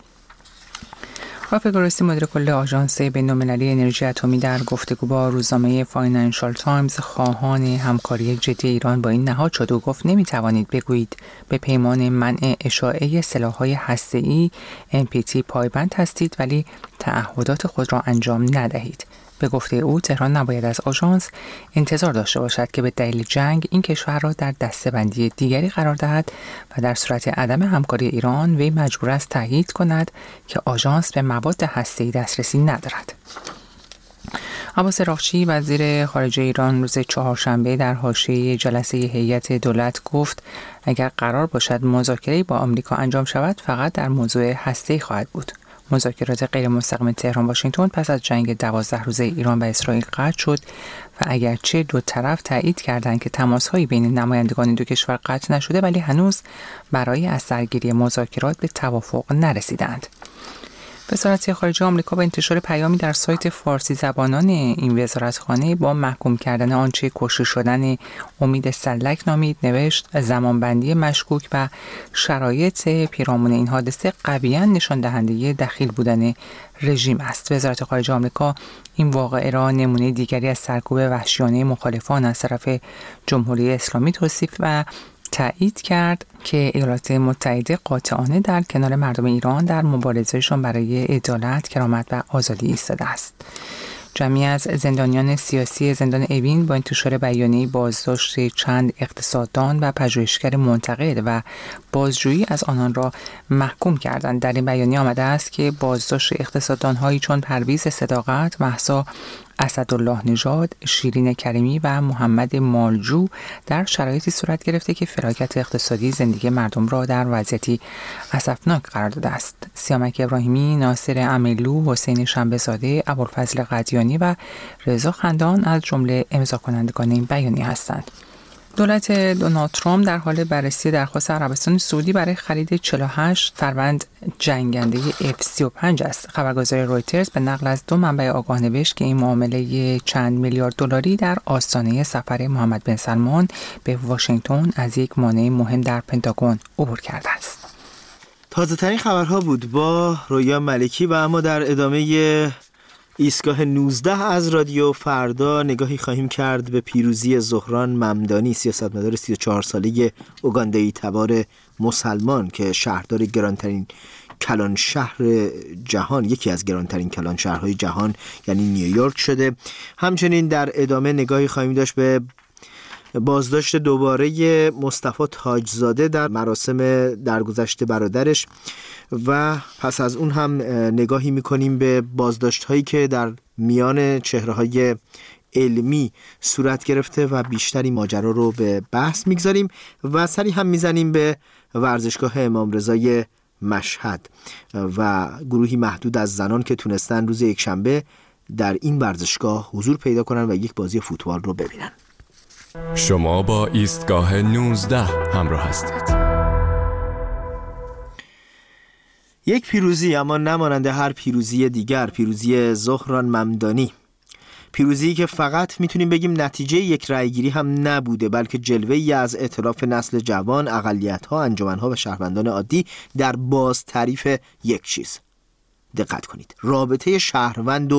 C: رافیق گروسی، مدیر کل آژانس بین‌المللی انرژی اتمی، در گفتگو با روزنامه فاینانشال تایمز خواهان همکاری جدی ایران با این نهاد شد و گفت نمی‌توانید بگویید به پیمان منع اشاعه سلاح‌های هسته‌ای ان پی تی پایبند هستید ولی تعهدات خود را انجام ندهید. به گفته او، تهران نباید از آژانس انتظار داشته باشد که به دلیل جنگ این کشور را در دسته‌بندی دیگری قرار دهد و در صورت عدم همکاری ایران وی مجبور است تأکید کند که آژانس به مواد هسته‌ای دسترسی ندارد. عباس راغچی، وزیر خارجه ایران، روز چهارشنبه در حاشیه جلسه هیئت دولت گفت اگر قرار باشد مذاکره‌ای با آمریکا انجام شود فقط در موضوع هسته‌ای خواهد بود. مذاکرات غیر مستقیم تهران واشنگتن پس از جنگ دوازده روزه ایران و اسرائیل قطع شد و اگرچه دو طرف تایید کردند که تماس‌های بین نمایندگان دو کشور قطع نشده، ولی هنوز برای از سرگیری مذاکرات به توافق نرسیدند. وزارت خارجه آمریکا با انتشار پیامی در سایت فارسی زبانان این وزارتخانه با محکوم کردن آنچه کشته شدن امید سلک نامید، نوشت زمانبندی مشکوک و شرایط پیرامون این حادثه قویاً نشان دهنده دخیل بودن رژیم است. وزارت خارجه آمریکا این واقعه را نمونه دیگری از سرکوب وحشیانه مخالفان از طرف جمهوری اسلامی توصیف و تایید کرد که ایالات متحده قاطعانه در کنار مردم ایران در مبارزهشان برای عدالت، کرامت و آزادی ایستاده است. جمعی از زندانیان سیاسی زندان اوین با انتشار بیانیه بازداشت چند اقتصاددان و پژوهشگر منتقد و بازجویی از آنان را محکوم کردند. در این بیانیه آمده است که بازداشت اقتصاددان‌هایی چون پرویز صداقت، مهسا اسدالله نژاد، شیرین کریمی و محمد مالجو در شرایطی صورت گرفته که فلاکت اقتصادی زندگی مردم را در وضعیتی اسفناک قرار داده است. سیامک ابراهیمی، ناصر امیلو، حسین شنبه‌زاده، ابوالفضل قدیانی و رضا خندان از جمله امضا کنندگان این بیانیه هستند. دولت دونالد ترامپ در حال بررسی درخواست عربستان سعودی برای خرید چهل و هشت فروند جنگنده اف سی و پنج است. خبرگزاری رویترز به نقل از دو منبع آگاه نوشت که این معامله چند میلیارد دلاری در آستانه سفر محمد بن سلمان به واشنگتن از یک مانع مهم در پنتاگون عبور کرده است.
B: تازه ترین خبرها بود با رویا ملکی و اما در ادامه ایستگاه نوزده از رادیو فردا نگاهی خواهیم کرد به پیروزی زهران ممدانی، سیاستمدار سی و چهار ساله اوگاندایی تبار مسلمان که شهردار گرانترین کلان شهر جهان، یکی از گرانترین کلان شهرهای جهان یعنی نیویورک شده. همچنین در ادامه نگاهی خواهیم داشت به بازداشت دوباره مصطفی تاجزاده در مراسم درگذشت برادرش و پس از اون هم نگاهی میکنیم به بازداشت هایی که در میان چهره های علمی صورت گرفته و بیشتری ماجرا رو به بحث میگذاریم و سری هم میزنیم به ورزشگاه امام رضای مشهد و گروهی محدود از زنان که تونستن روز یکشنبه در این ورزشگاه حضور پیدا کنن و یک بازی فوتبال رو ببینن.
A: شما با ایستگاه نوزده همراه هستید.
B: یک پیروزی اما نمانند هر پیروزی دیگر، پیروزی زهران ممدانی، پیروزی که فقط میتونیم بگیم نتیجه یک رأیگیری هم نبوده، بلکه جلوه‌ای از ائتلاف نسل جوان، اقلیت‌ها، انجمن‌ها و شهروندان عادی در باز تعریف یک چیز. دقت کنید، رابطه شهروند و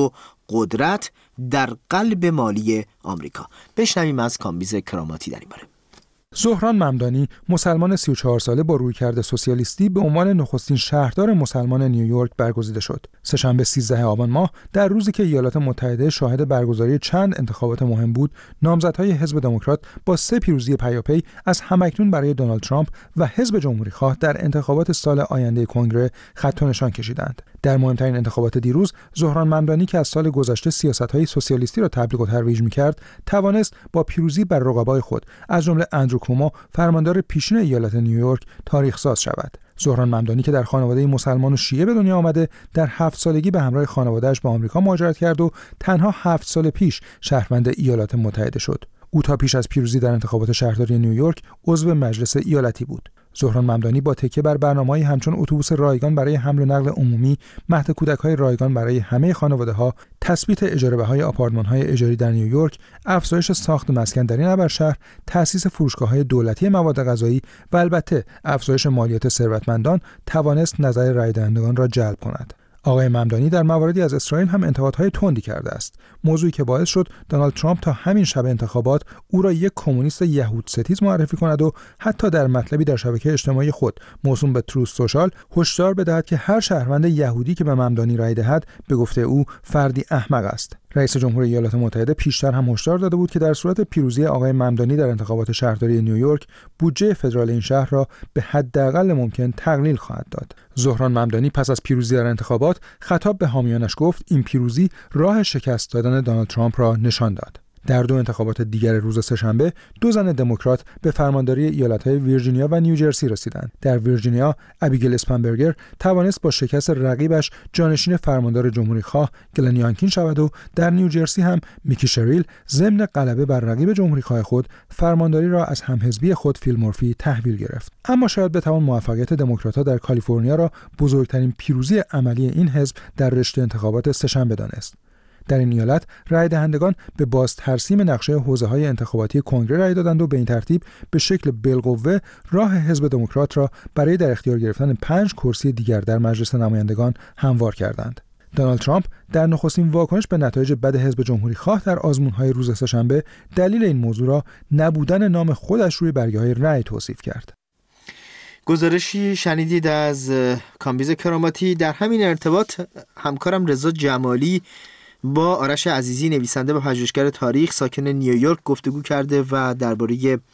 B: قدرت در قلب مالی آمریکا. بشنویم از کامبیز کراماتی در این باره.
O: زهران ممدانی، مسلمان سی و چهار ساله با رویکرد سوسیالیستی، به عنوان نخستین شهردار مسلمان نیویورک برگزیده شد. سه‌شنبه سیزدهم آبان ماه، در روزی که ایالات متحده شاهد برگزاری چند انتخابات مهم بود، نامزدهای حزب دموکرات با سه پیروزی پیاپی از همکنون برای دونالد ترامپ و حزب جمهوری‌خواه در انتخابات سال آینده کنگره خط و نشان کشیدند. در مهمترین انتخابات دیروز، زهران ممدانی که از سال گذشته سیاست‌های سوسیالیستی را تبلیغ و ترویج می‌کرد، توانست با پیروزی بر رقبای خود، از جمله اندرو کومو، فرماندار پیشین ایالت نیویورک، تاریخ ساز شود. زهران ممدانی که در خانواده مسلمان و شیعه به دنیا آمده، در هفت سالگی به همراه خانواده‌اش به آمریکا مهاجرت کرد و تنها هفت سال پیش شهروند ایالات متحده شد. او تا پیش از پیروزی در انتخابات شهرداری نیویورک عضو مجلس ایالتی بود. زهران ممدانی با تکیه بر برنامه‌های همچون اتوبوس رایگان برای حمل و نقل عمومی، مهد کودک‌های رایگان برای همه خانواده‌ها، تثبیت اجاره بهای آپارتمان‌های اجاری در نیویورک، افزایش ساخت مسکن در این ابرشهر، تأسیس فروشگاه‌های دولتی مواد غذایی و البته افزایش مالیات ثروتمندان توانست نظر رای دهندگان را جلب کند. آقای ممدانی در مواردی از اسرائیل هم انتقادهای تندی کرده است، موضوعی که باعث شد دونالد ترامپ تا همین شب انتخابات او را یک کمونیست یهود ستیز معرفی کند و حتی در مطلبی در شبکه اجتماعی خود موسوم به تروث سوشال هشدار بدهد که هر شهروند یهودی که به ممدانی رای دهد به گفته او فردی احمق است. رئیس جمهور ایالات متحده پیشتر هم هشدار داده بود که در صورت پیروزی آقای ممدانی در انتخابات شهرداری نیویورک، بودجه فدرال این شهر را به حداقل ممکن تقلیل خواهد داد. زهران ممدانی پس از پیروزی در انتخابات خطاب به حامیانش گفت این پیروزی راه شکست دادن دونالد ترامپ را نشان داد. در دو انتخابات دیگر روز سه‌شنبه، دو زن دموکرات به فرمانداری ایالت‌های ویرجینیا و نیوجرسی رسیدند. در ویرجینیا، ابیگیل اسپنبرگر توانست با شکست رقیبش جانشین فرماندار جمهوری‌خواه گلن یانکین شود و در نیوجرسی هم میکی شریل ضمن غلبه بر رقیب جمهوری‌خواه خود فرمانداری را از همحزبی خود فیل مورفی تحویل گرفت. اما شاید بتوان موفقیت دموکرات‌ها در کالیفرنیا را بزرگترین پیروزی عملی این حزب در رشته انتخابات سه‌شنبه دانست. در این ایالت رای دهندگان به باز ترسیم نقشه حوزه‌های انتخاباتی کنگره رای دادند و به این ترتیب به شکل بالقوه راه حزب دموکرات را برای در اختیار گرفتن پنج کرسی دیگر در مجلس نمایندگان هموار کردند. دونالد ترامپ در نخستین واکنش به نتایج بد حزب جمهوری‌خواه در آزمون‌های روز سه‌شنبه دلیل این موضوع را نبودن نام خودش روی برگه‌های رای توصیف کرد.
B: گزارشی شنیدید از کامبیز کراماتی. در همین ارتباط همکارم رضا جمالی با آرش عزیزی، نویسنده و پژوهشگر تاریخ ساکن نیویورک، گفتگو کرده و درباره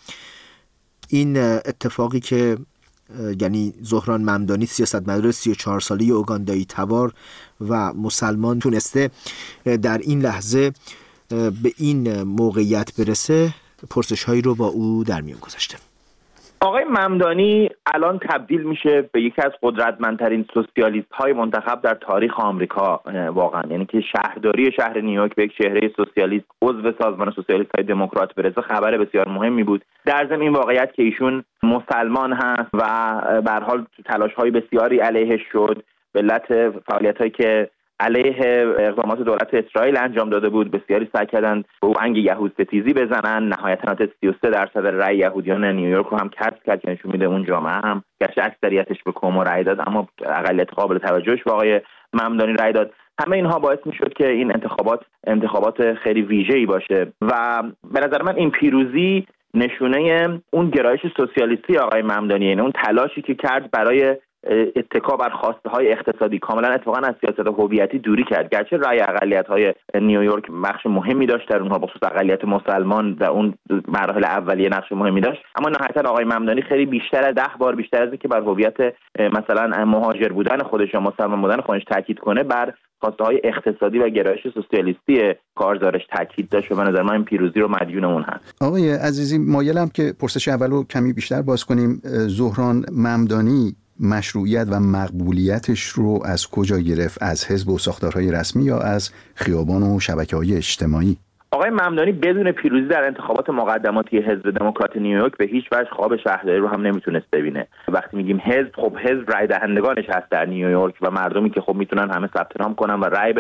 B: این اتفاقی که یعنی زهران ممدانی، سیاستمدار سی و چهار ساله اوگاندایی تبار و مسلمان، تونسته در این لحظه به این موقعیت برسه، پرسش‌هایی رو با او در میون گذاشته.
P: آقای ممدانی الان تبدیل میشه به یکی از قدرتمندترین سوسیالیست های منتخب در تاریخ آمریکا واقعا. یعنی که شهرداری شهر نیویورک به یک چهره سوسیالیست، عضو سازمان سوسیالیست های دموکرات برسه، خبر بسیار مهمی بود. در ضمن این واقعیت که ایشون مسلمان هست و به هر حال تلاش های بسیاری علیهش شد به علت فعالیت هایی که علیه اقدامات دولت اسرائیل انجام داده بود، بسیاری سعی کردند به او انگ یهود ستیزی بزنن. نهایتاً سی و سه درصد رأی یهودیان نیویورک رو هم کسب کرد که نشون میده اون جامعه هم گرچه اکثریتش به کومو رأی داد اما اقلیت قابل توجهش به آقای ممدانی رأی داد. همه اینها باعث میشد که این انتخابات انتخابات خیلی ویژه‌ای باشه و به نظر من این پیروزی نشونه اون گرایش سوسیالیستی آقای ممدانی، یعنی اون تلاشی که کرد برای اتکا بر خواسته های اقتصادی، کاملا اتفاقا از سیاست هویتی دوری کرد. گرچه رأی اقلیت های نیویورک نقش مهمی داشت در اونها، بخصوص اقلیت مسلمان در اون مراحل اولیه نقش مهمی داشت، اما نهایتا آقای ممدانی خیلی بیشتر از ده بار بیشتر از اینکه بر هویت مثلا مهاجر بودن خودش یا مسلمان بودن خودش تاکید کنه، بر خواسته های اقتصادی و گرایش سوسیالیستی کارزارش تاکید داشت و به نظر من این پیروزی رو مدیون اون هست.
Q: آقای عزیزی، مایلم که پرسش اولو کمی بیشتر باز کنیم. زهران ممدانی مشروعیت و مقبولیتش رو از کجا گرفت؟ از حزب و ساختارهای رسمی یا از خیابان و شبکه‌های اجتماعی؟
P: آقای ممدانی بدون پیروزی در انتخابات مقدماتی حزب دموکرات نیویورک به هیچ وجه خواب شهرداری رو هم نمیتونست ببینه. وقتی میگیم حزب، خب حزب رای دهندگانش هست در نیویورک و مردمی که خب میتونن همه ثبت نام کنن و رای بدن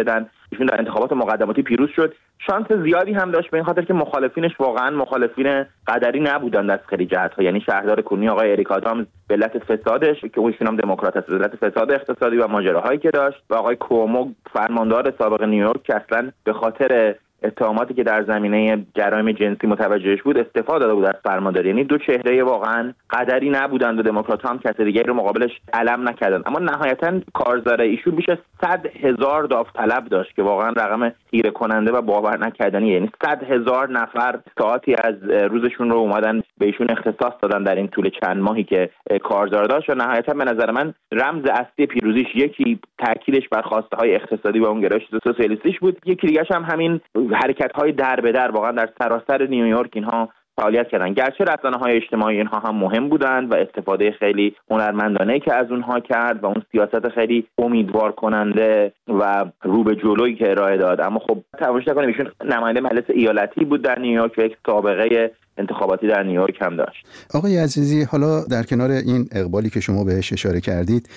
P: ایشون در انتخابات مقدماتی پیروز شد. شانس زیادی هم داشت به این خاطر که مخالفینش واقعا مخالفین قدری نبودند از خیلی جهت‌ها. یعنی شهردار کنونی آقای اریک آدامز به علت فسادش که ایشون هم دموکرات است، به علت فساد اقتصادی و ماجراهایی که داشت، و آقای کومو فرماندار سابق نیویورک که اصلا به خاطر اتهاماتی که در زمینه جرایم جنسی متوجهش بود استفاده داده بود از فرمانداری. یعنی دو چهره واقعا قدری نبودند و دموکرات‌ها هم کسی دیگری رو مقابلش علم نکردند. اما نهایتاً کارزار ایشون بیش از صد هزار داوطلب داشت که واقعا رقم خیره کننده و باور نکردنی. یعنی صد هزار نفر ساعتی از روزشون رو اومدن به ایشون اختصاص دادن در این طول چند ماهی که کارزار داشت. و نهایتاً به نظر من رمز اصلی پیروزیش یکی تاکیدش بر خواسته‌های اقتصادی و اون گرایش سوسیالیستیش بود، یکی دیگه‌ش هم همین حرکت‌های در به در واقعا در سراسر نیویورک اینها فعالیت کردن. گرچه رسانه‌های اجتماعی اینها هم مهم بودند و استفاده خیلی هنرمندانه‌ای که از اونها کرد و اون سیاست خیلی امیدوار کننده و رو به جلویی که ارائه داد، اما خب تماشا کنیم ایشون نماینده مجلس ایالتی بود در نیویورک و یک سابقه انتخاباتی در نیویورک هم داشت.
Q: آقای عزیزی، حالا در کنار این اقبالی که شما بهش اشاره کردید،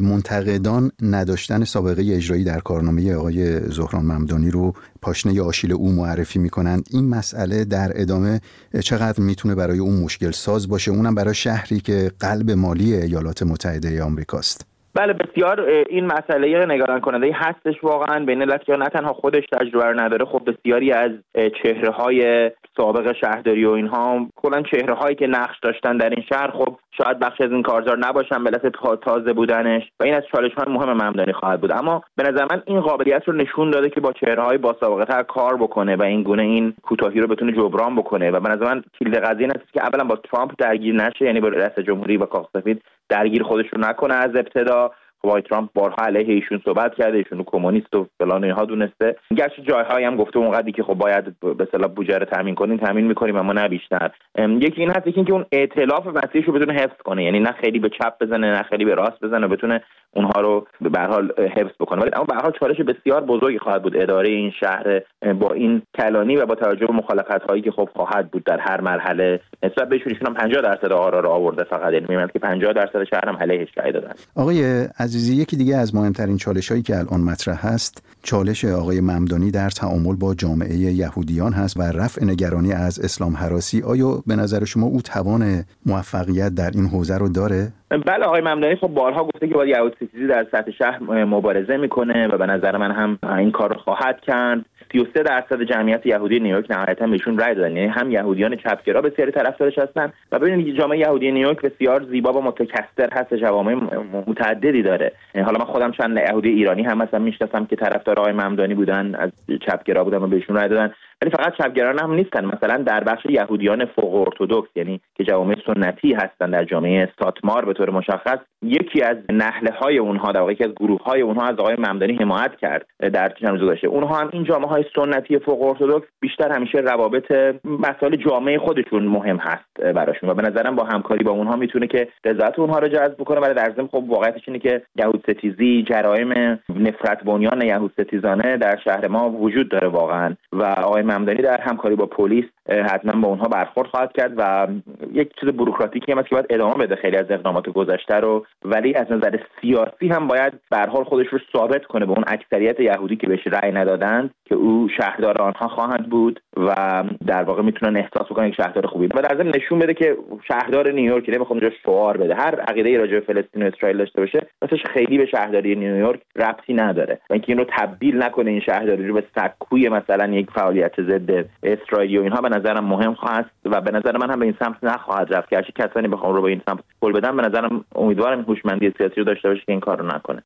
Q: منتقدان نداشتن سابقه اجرایی در کارنامه آقای زهران ممدانی رو پاشنه آشیل او معرفی می‌کنند. این مسئله در ادامه چقدر میتونه برای اون مشکل ساز باشه، اونم برای شهری که قلب مالی ایالات متحده آمریکاست؟
P: بله بسیار این مسئله نگران کننده هستش واقعا، به این علت که نه تنها خودش تجربه رو نداره، خب بسیاری از چهره‌های سابق شهرداری و اینها کلا چهره‌هایی که نقش داشتن در این شهر خب شاید بخش از این کارزار نباشن به علت تازه بودنش و این از چالش‌های مهم ممدانی خواهد بود. اما به نظر من این قابلیت رو نشون داده که با چهره‌های با سابقه‌تر کار بکنه و این گونه این کوتاهی رو بتونه جبران بکنه و به نظر من کلید قضیه این است که اولا با ترامپ درگیر نشه، یعنی با رئیس جمهوری و کاخ سفید درگیر خودش رو نکنه از ابتدا. خب آقای ترامپ بارها علیه ایشون صحبت کرده، ایشون کمونیست و فلان اینها دونسته، گرچه جایهایی هم گفته اونقدری که خب باید به اصطلاح بودجه رو تامین کنین تامین می‌کنیم اما نه بیشتر. یکی این هست یکی اینکه اون ائتلاف وسیعش رو بتونه حفظ کنه، یعنی نه خیلی به چپ بزنه نه خیلی به راست بزنه، بتونه اونها رو به هر حال حفظ بکنه. ولی اما به هر حال چالش بسیار بزرگی خواهد بود اداره این شهر با این کلانی و با توجه به مخالفت‌هایی که خب خواهد بود در هر مرحله نسبت بهشون. ایشون هم پنجاه درصد آرا رو آورده فقط، یعنی می‌بینید که پنجاه درصد شهر هم علیهش رأی دادن.
Q: آقای عزیزی، یکی دیگه از مهمترین چالش‌هایی که الان مطرح هست چالش آقای ممدانی در تعامل با جامعه یهودیان هست و رفع نگرانی از اسلام هراسی. آیا به نظر شما او توان موفقیت در این حوزه رو داره؟
P: بله، آقای ممدانی خب بارها گفته که باید یهود ستیزی در سطح شهر مبارزه میکنه و به نظر من هم این کار رو خواهد کرد. سی و سه درصد جمعیت یهودی نیویورک نهایتاً بهشون رأی دادن، یعنی هم یهودیان چپگرا بسیاری طرفدارش هستن و ببینید جامعه یهودی نیویورک بسیار زیبا و متکثر هست، جوامع متعددی داره. حالا من خودم چند یهودی ایرانی هم مثلا میشناسم که طرفدار آقای ممدانی بودن، از چپگرا بودن و بهشون رأی دادن. ولی فقط چپگرایان هم نیستن، مثلا در بخش یهودیان فوق ارتدوکس، یعنی که جوامع سنتی هستن در جامعه ساتمار به طور مشخص، یکی از نهلهای اونها در واقع یکی از گروه‌های اونها از آقای ممدانی حمایت کرد در چند روز گذشته. اونها هم این جامعه‌های سنتی فوق ارتدوکس بیشتر همیشه روابط مسائل جامعه خودشون مهم هست براشون و به نظرم با همکاری با اونها میتونه که رضایت اونها رو جذب کنه. ولی در ضمن خب واقعیتش اینه که یهود ستیزی، جرایم نفرت بنیان یهود ستیزانه در شهر ما وجود داره واقعا و آقای ممدانی در همکاری با پلیس حتما با اونها برخورد خواهد کرد و یک چیز بوروکراتیکی هم هست که باید ادامه بده خیلی از اقدامات گذشته رو، ولی از نظر سیاسی هم باید به هر حال خودش رو ثابت کنه به اون اکثریت یهودی که بهش رأی ندادند که او شهردار آنها خواهند بود و در واقع میتونن احساس بکنن یک شهردار خوبی و در ضمن نشون بده که شهردار نیویورک نمیخواد اونجا شعار بده، هر عقیده‌ای راجع به فلسطین و اسرائیل داشته باشه مثلش خیلی به شهرداری نیویورک ربطی نداره و اینکه اینو تبدیل نکنه این شهرداری رو به سکوی مثلا یک فعالیت ضد اسرائیل و اینها به نظرم مهم خواست و به نظر من هم به این سمت نخواهد رفت که هرچی کسانی بخوام رو به این سمت پول بدن به نظرم امیدوارم هوشمندی سیاسی رو داشته باشه که این کار رو نکنه.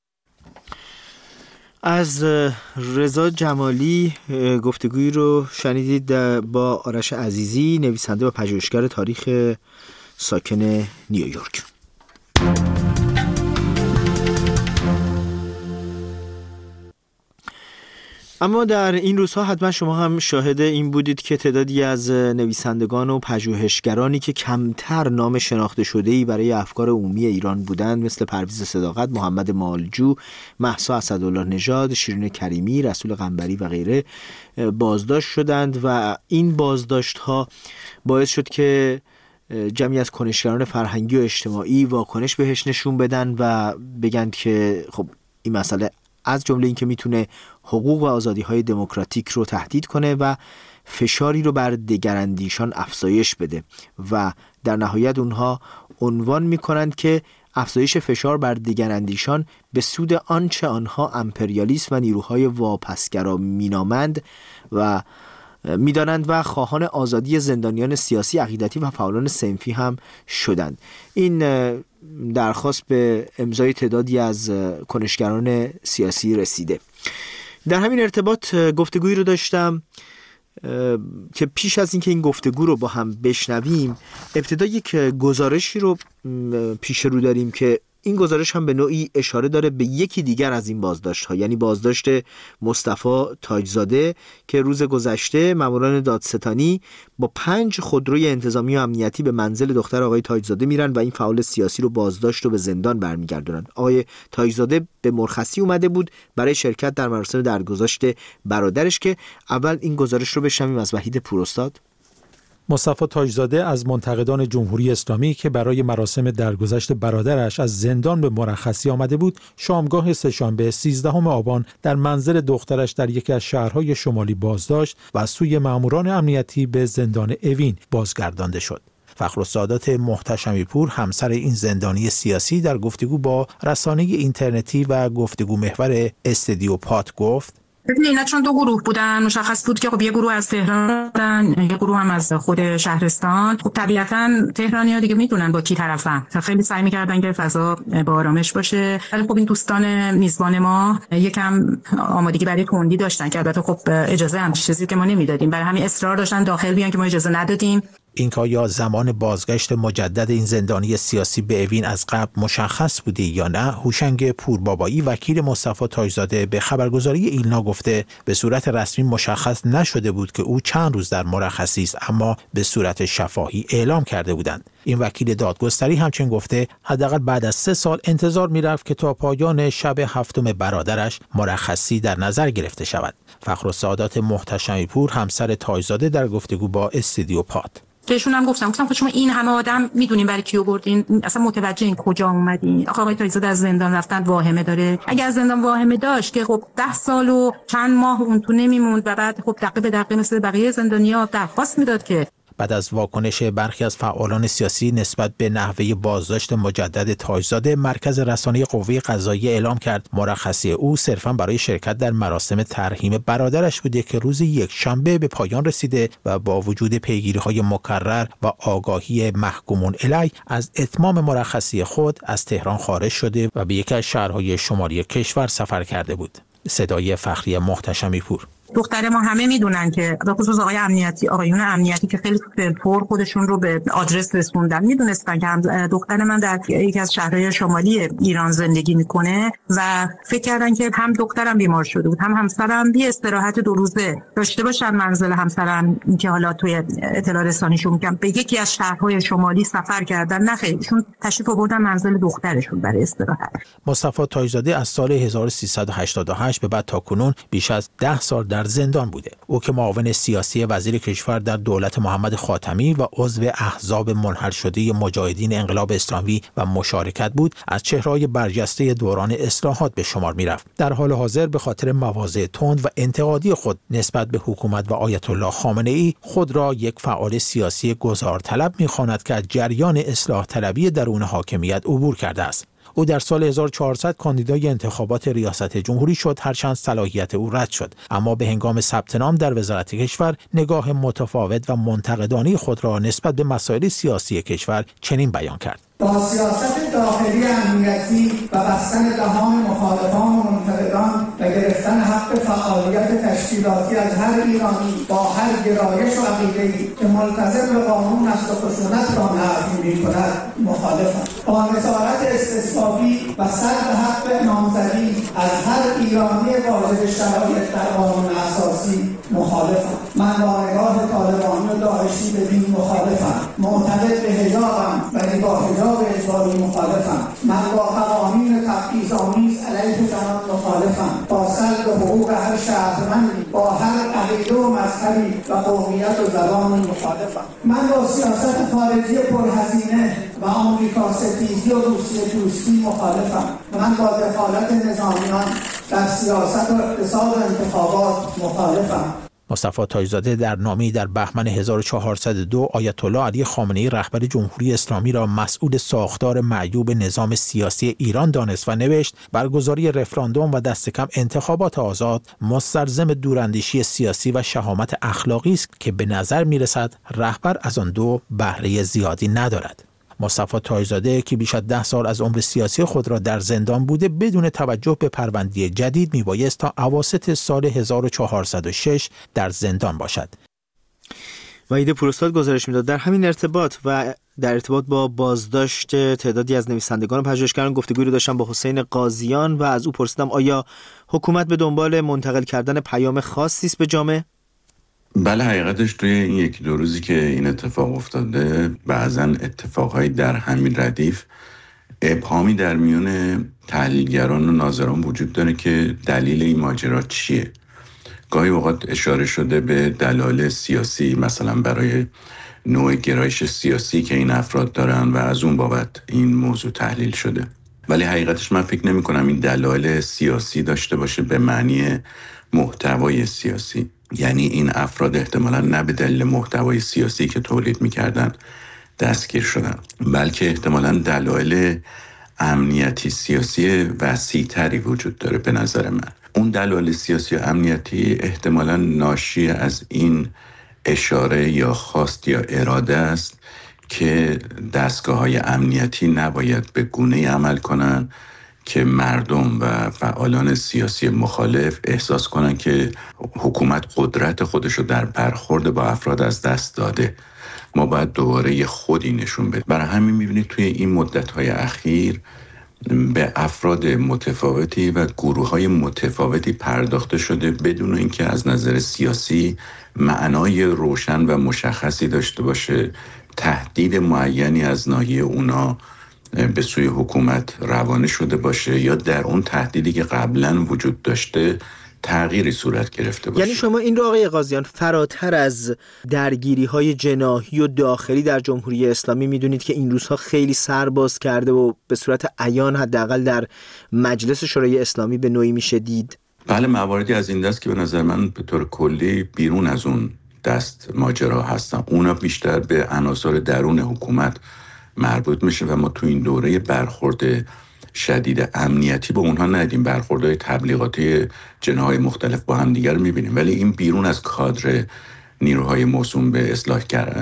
B: از رضا جمالی گفتگویی رو شنیدید با آرش عزیزی، نویسنده و پژوهشگر تاریخ ساکن نیویورک. اما در این روزها حتما شما هم شاهد این بودید که تعدادی از نویسندگان و پژوهشگرانی که کمتر نام شناخته شده‌ای برای افکار عمومی ایران بودند مثل پرویز صداقت، محمد مالجو، مهسا اسدالله نژاد، شیرین کریمی، رسول قنبری و غیره بازداشت شدند و این بازداشت‌ها باعث شد که جمعی از کنشگران فرهنگی و اجتماعی واکنش بهش نشون بدن و بگن که خب این مسئله از جمله اینکه میتونه حقوق و آزادی‌های دموکراتیک رو تهدید کنه و فشاری رو بر دگراندیشان افزایش بده و در نهایت اونها عنوان میکنند که افزایش فشار بر دگراندیشان به سود آنچه آنها امپریالیسم و نیروهای واپسگرا مینامند و میدانند و خواهان آزادی زندانیان سیاسی، عقیدتی و فعالان صنفی هم شدند. این درخواست به امضای تعدادی از کنشگران سیاسی رسیده. در همین ارتباط گفتگویی رو داشتم که پیش از اینکه این گفتگو رو با هم بشنویم ابتدا یک گزارشی رو پیش رو داریم که این گزارش هم به نوعی اشاره داره به یکی دیگر از این بازداشت‌ها، یعنی بازداشت مصطفی تاجزاده که روز گذشته ماموران دادستانی با پنج خودروی انتظامی و امنیتی به منزل دختر آقای تاجزاده میرن و این فعال سیاسی رو بازداشت و به زندان برمیگردونن. آقای تاجزاده به مرخصی اومده بود برای شرکت در مراسم درگذشت برادرش که اول این گزارش رو بشنویم از وحید پوراستاد.
R: مصطفی تاجزاده از منتقدان جمهوری اسلامی که برای مراسم درگذشت برادرش از زندان به مرخصی آمده بود، شامگاه سه‌شنبه سیزدهم آبان در منزل دخترش در یکی از شهرهای شمالی بازداشت و از سوی ماموران امنیتی به زندان اوین بازگردانده شد. فخرالسعادات محتشمی پور، همسر این زندانی سیاسی، در گفتگو با رسانه اینترنتی و گفتگو محور استودیو پات گفت:
S: ببین اینا چون دو گروه بودن، مشخص بود که خب یه گروه از تهران بودن، یه گروه هم از خود شهرستان. خب طبیعتاً تهرانی‌ها دیگه میدونن با کی طرفن. خیلی سعی می‌کردن که فضا با آرامش باشه. ولی خب این دوستان میزبان ما یکم آمادگی برای کندی داشتن که البته خب اجازه هم چیزی که ما نمیدادیم. برای همین اصرار داشتن داخل بیان که ما اجازه ندادیم.
R: اینکه آیا زمان بازگشت مجدد این زندانی سیاسی به اوین از قبل مشخص بوده یا نه، هوشنگ پوربابایی وکیل مصطفی تاجزاده به خبرگزاری ایلنا گفته به صورت رسمی مشخص نشده بود که او چند روز در مرخصی است، اما به صورت شفاهی اعلام کرده بودند. این وکیل دادگستری همچنین گفته حداقل بعد از سه سال انتظار می‌رفت که تا پایان شب هفتم برادرش مرخصی در نظر گرفته شود. فخرالسعادات محتشمی پور، همسر تاجزاده، در گفتگو با استودیو پات
S: بهشون هم گفتم گفتم خب شما این همه آدم میدونین برای کیو بردین، اصلا متوجه این کجا اومدین؟ آقای تاجزاده از زندان رفتن واهمه داره. اگه از زندان واهمه داشت که خب ده سال و چند ماه اون تو نمیموند و بعد خب دقیقه به دقیقه مثل بقیه زندانی‌ها درخواست میداد که
R: بعد از واکنش برخی از فعالان سیاسی نسبت به نحوه بازداشت مجدد تاجزاده، مرکز رسانه قوه قضاییه اعلام کرد مرخصی او صرفاً برای شرکت در مراسم ترحیم برادرش بوده که روز یک شنبه به پایان رسیده و با وجود پیگیری‌های مکرر و آگاهی محکومون علیه از اتمام مرخصی خود از تهران خارج شده و به یکی از شهرهای شمالی کشور سفر کرده بود. صدای فخری محتشمی پور.
S: دختر ما همه میدونن که به خصوص آقای امنیتی، آقایون امنیتی که خیلی پر خودشون رو به آدرس رسوندن، میدونستن که هم دختر من در یکی از شهرهای شمالی ایران زندگی میکنه و فکر کردن که هم دخترم بیمار شده بود، هم همسرم بی استراحت دو روزه داشته باشن منزل همسرم، که حالا توی اطلاع رسانیشون میگم به یکی از شهرهای شمالی سفر کردن. نه خیلی، ایشون تشریف آوردن منزل دخترشون برای استراحت.
R: مصطفی تاجزاده از سال هزار و سیصد و هشتاد و هشت به بعد تا کنون بیش از ده سال در زندان بوده. او که معاون سیاسی وزیر کشور در دولت محمد خاتمی و عضو احزاب منحل شده مجاهدین انقلاب اسلامی و مشارکت بود، از چهره‌های برجسته دوران اصلاحات به شمار می‌رفت. در حال حاضر به خاطر مواضع تند و انتقادی خود نسبت به حکومت و آیت الله خامنه‌ای خود را یک فعال سیاسی گذارطلب می‌خواند که از جریان اصلاح طلبی درون حاکمیت عبور کرده است. او در سال هزار و چهارصد کاندیدای انتخابات ریاست جمهوری شد، هرچند صلاحیت او رد شد، اما به هنگام ثبت نام در وزارت کشور نگاه متفاوت و منتقدانه خود را نسبت به مسائل سیاسی کشور چنین بیان کرد:
T: با سیاست داخلی امنیتی و بستن دهان مخالفان و منتقدان و گرفتن حق فعالیت تشکیلاتی از هر ایرانی با هر گرایش و عقیده‌ای که ملتزم به قانون است و خشونت را نفی می‌کند مخالفم. با نظارت استثبابی و سلب حق نامزدی از هر ایرانی واجد شرایط در قانون اساسی مخالفم. من با نگاه طالبانی و داعشی به دین مخالفم. معتقد به حجابم ولی با حجاب اجباری مخالفم. من با قوانین تبعیض‌آمیز علیه زنان مخالفم. با سلب حقوق هر شهروندی با هر عقیده و مذهبی و قومیت و زبان مخالفم. من با سیاست خارجی پرهزینه و آمریکا ستیزی و روسیه دوستی مخالفم. من با دخالت نظامیان در سیاست و اقتصاد و انتخابات مخالفم.
R: مصطفی تاج‌زاده در نامه‌ای در بهمن هزار و چهارصد و دو آیت الله علی خامنه‌ای رهبر جمهوری اسلامی را مسئول ساختار معیوب نظام سیاسی ایران دانست و نوشت برگزاری رفراندوم و دست کم انتخابات آزاد مستلزم دوراندیشی سیاسی و شهامت اخلاقی است که به نظر می‌رسد رهبر از آن دو بهره زیادی ندارد. مصطفی تاج‌زاده که بیش از ده سال از عمر سیاسی خود را در زندان بوده بدون توجه به پرونده جدید میبایست تا اواسط سال هزار و چهارصد و شش در زندان باشد.
B: وحید پوراستاد گزارش میداد. در همین ارتباط و در ارتباط با بازداشت تعدادی از نویسندگان و پژوهشگران گفتگویی رو داشتم با حسین قاضیان و از او پرسیدم آیا حکومت به دنبال منتقل کردن پیام خاصی است به جامعه؟
U: بله، حقیقتش توی این یکی دو روزی که این اتفاق افتاده بعضا اتفاقهایی در همین ردیف ابهامی در میون تحلیلگران و ناظران وجود داره که دلیل این ماجرا چیه. گاهی اوقات اشاره شده به دلایل سیاسی، مثلا برای نوع گرایش سیاسی که این افراد دارن و از اون بابت این موضوع تحلیل شده، ولی حقیقتش من فکر نمی کنم این دلایل سیاسی داشته باشه به معنی محتوای سیاسی. یعنی این افراد احتمالاً نه به دلیل محتوای سیاسی که تولید می‌کردن دستگیر شدن، بلکه احتمالاً دلایل امنیتی سیاسی وسیع‌تری وجود داره. به نظر من اون دلایل سیاسی و امنیتی احتمالاً ناشی از این اشاره یا خواست یا اراده است که دستگاه‌های امنیتی نباید به گونه‌ای عمل کنن که مردم و فعالان سیاسی مخالف احساس کنن که حکومت قدرت خودش رو در برخورد با افراد از دست داده. ما باید دوباره یه خودی نشون بدیم. برای همین می‌بینید توی این مدت‌های اخیر به افراد متفاوتی و گروه‌های متفاوتی پرداخته شده بدون اینکه از نظر سیاسی معنای روشن و مشخصی داشته باشه. تهدید معینی از ناحیه اونا به سوی حکومت روانه شده باشه یا در اون تهدیدی که قبلا وجود داشته تغییری صورت گرفته باشه.
B: یعنی شما این رو آقای قاضیان فراتر از درگیری‌های جناحی و داخلی در جمهوری اسلامی میدونید که این روزها خیلی سر باز کرده و به صورت عیان حداقل در مجلس شورای اسلامی به نوعی میشه دید؟
U: بله، مواردی از این دست که به نظر من به طور کلی بیرون از اون دست ماجرا هستن. اونا بیشتر به عناصر درون حکومت مربوط میشه و ما تو این دوره برخورد شدید امنیتی با اونها ندیدیم. برخوردهای تبلیغاتی جناح‌های مختلف با هم دیگر میبینیم، ولی این بیرون از کادر نیروهای موسوم به اصلاح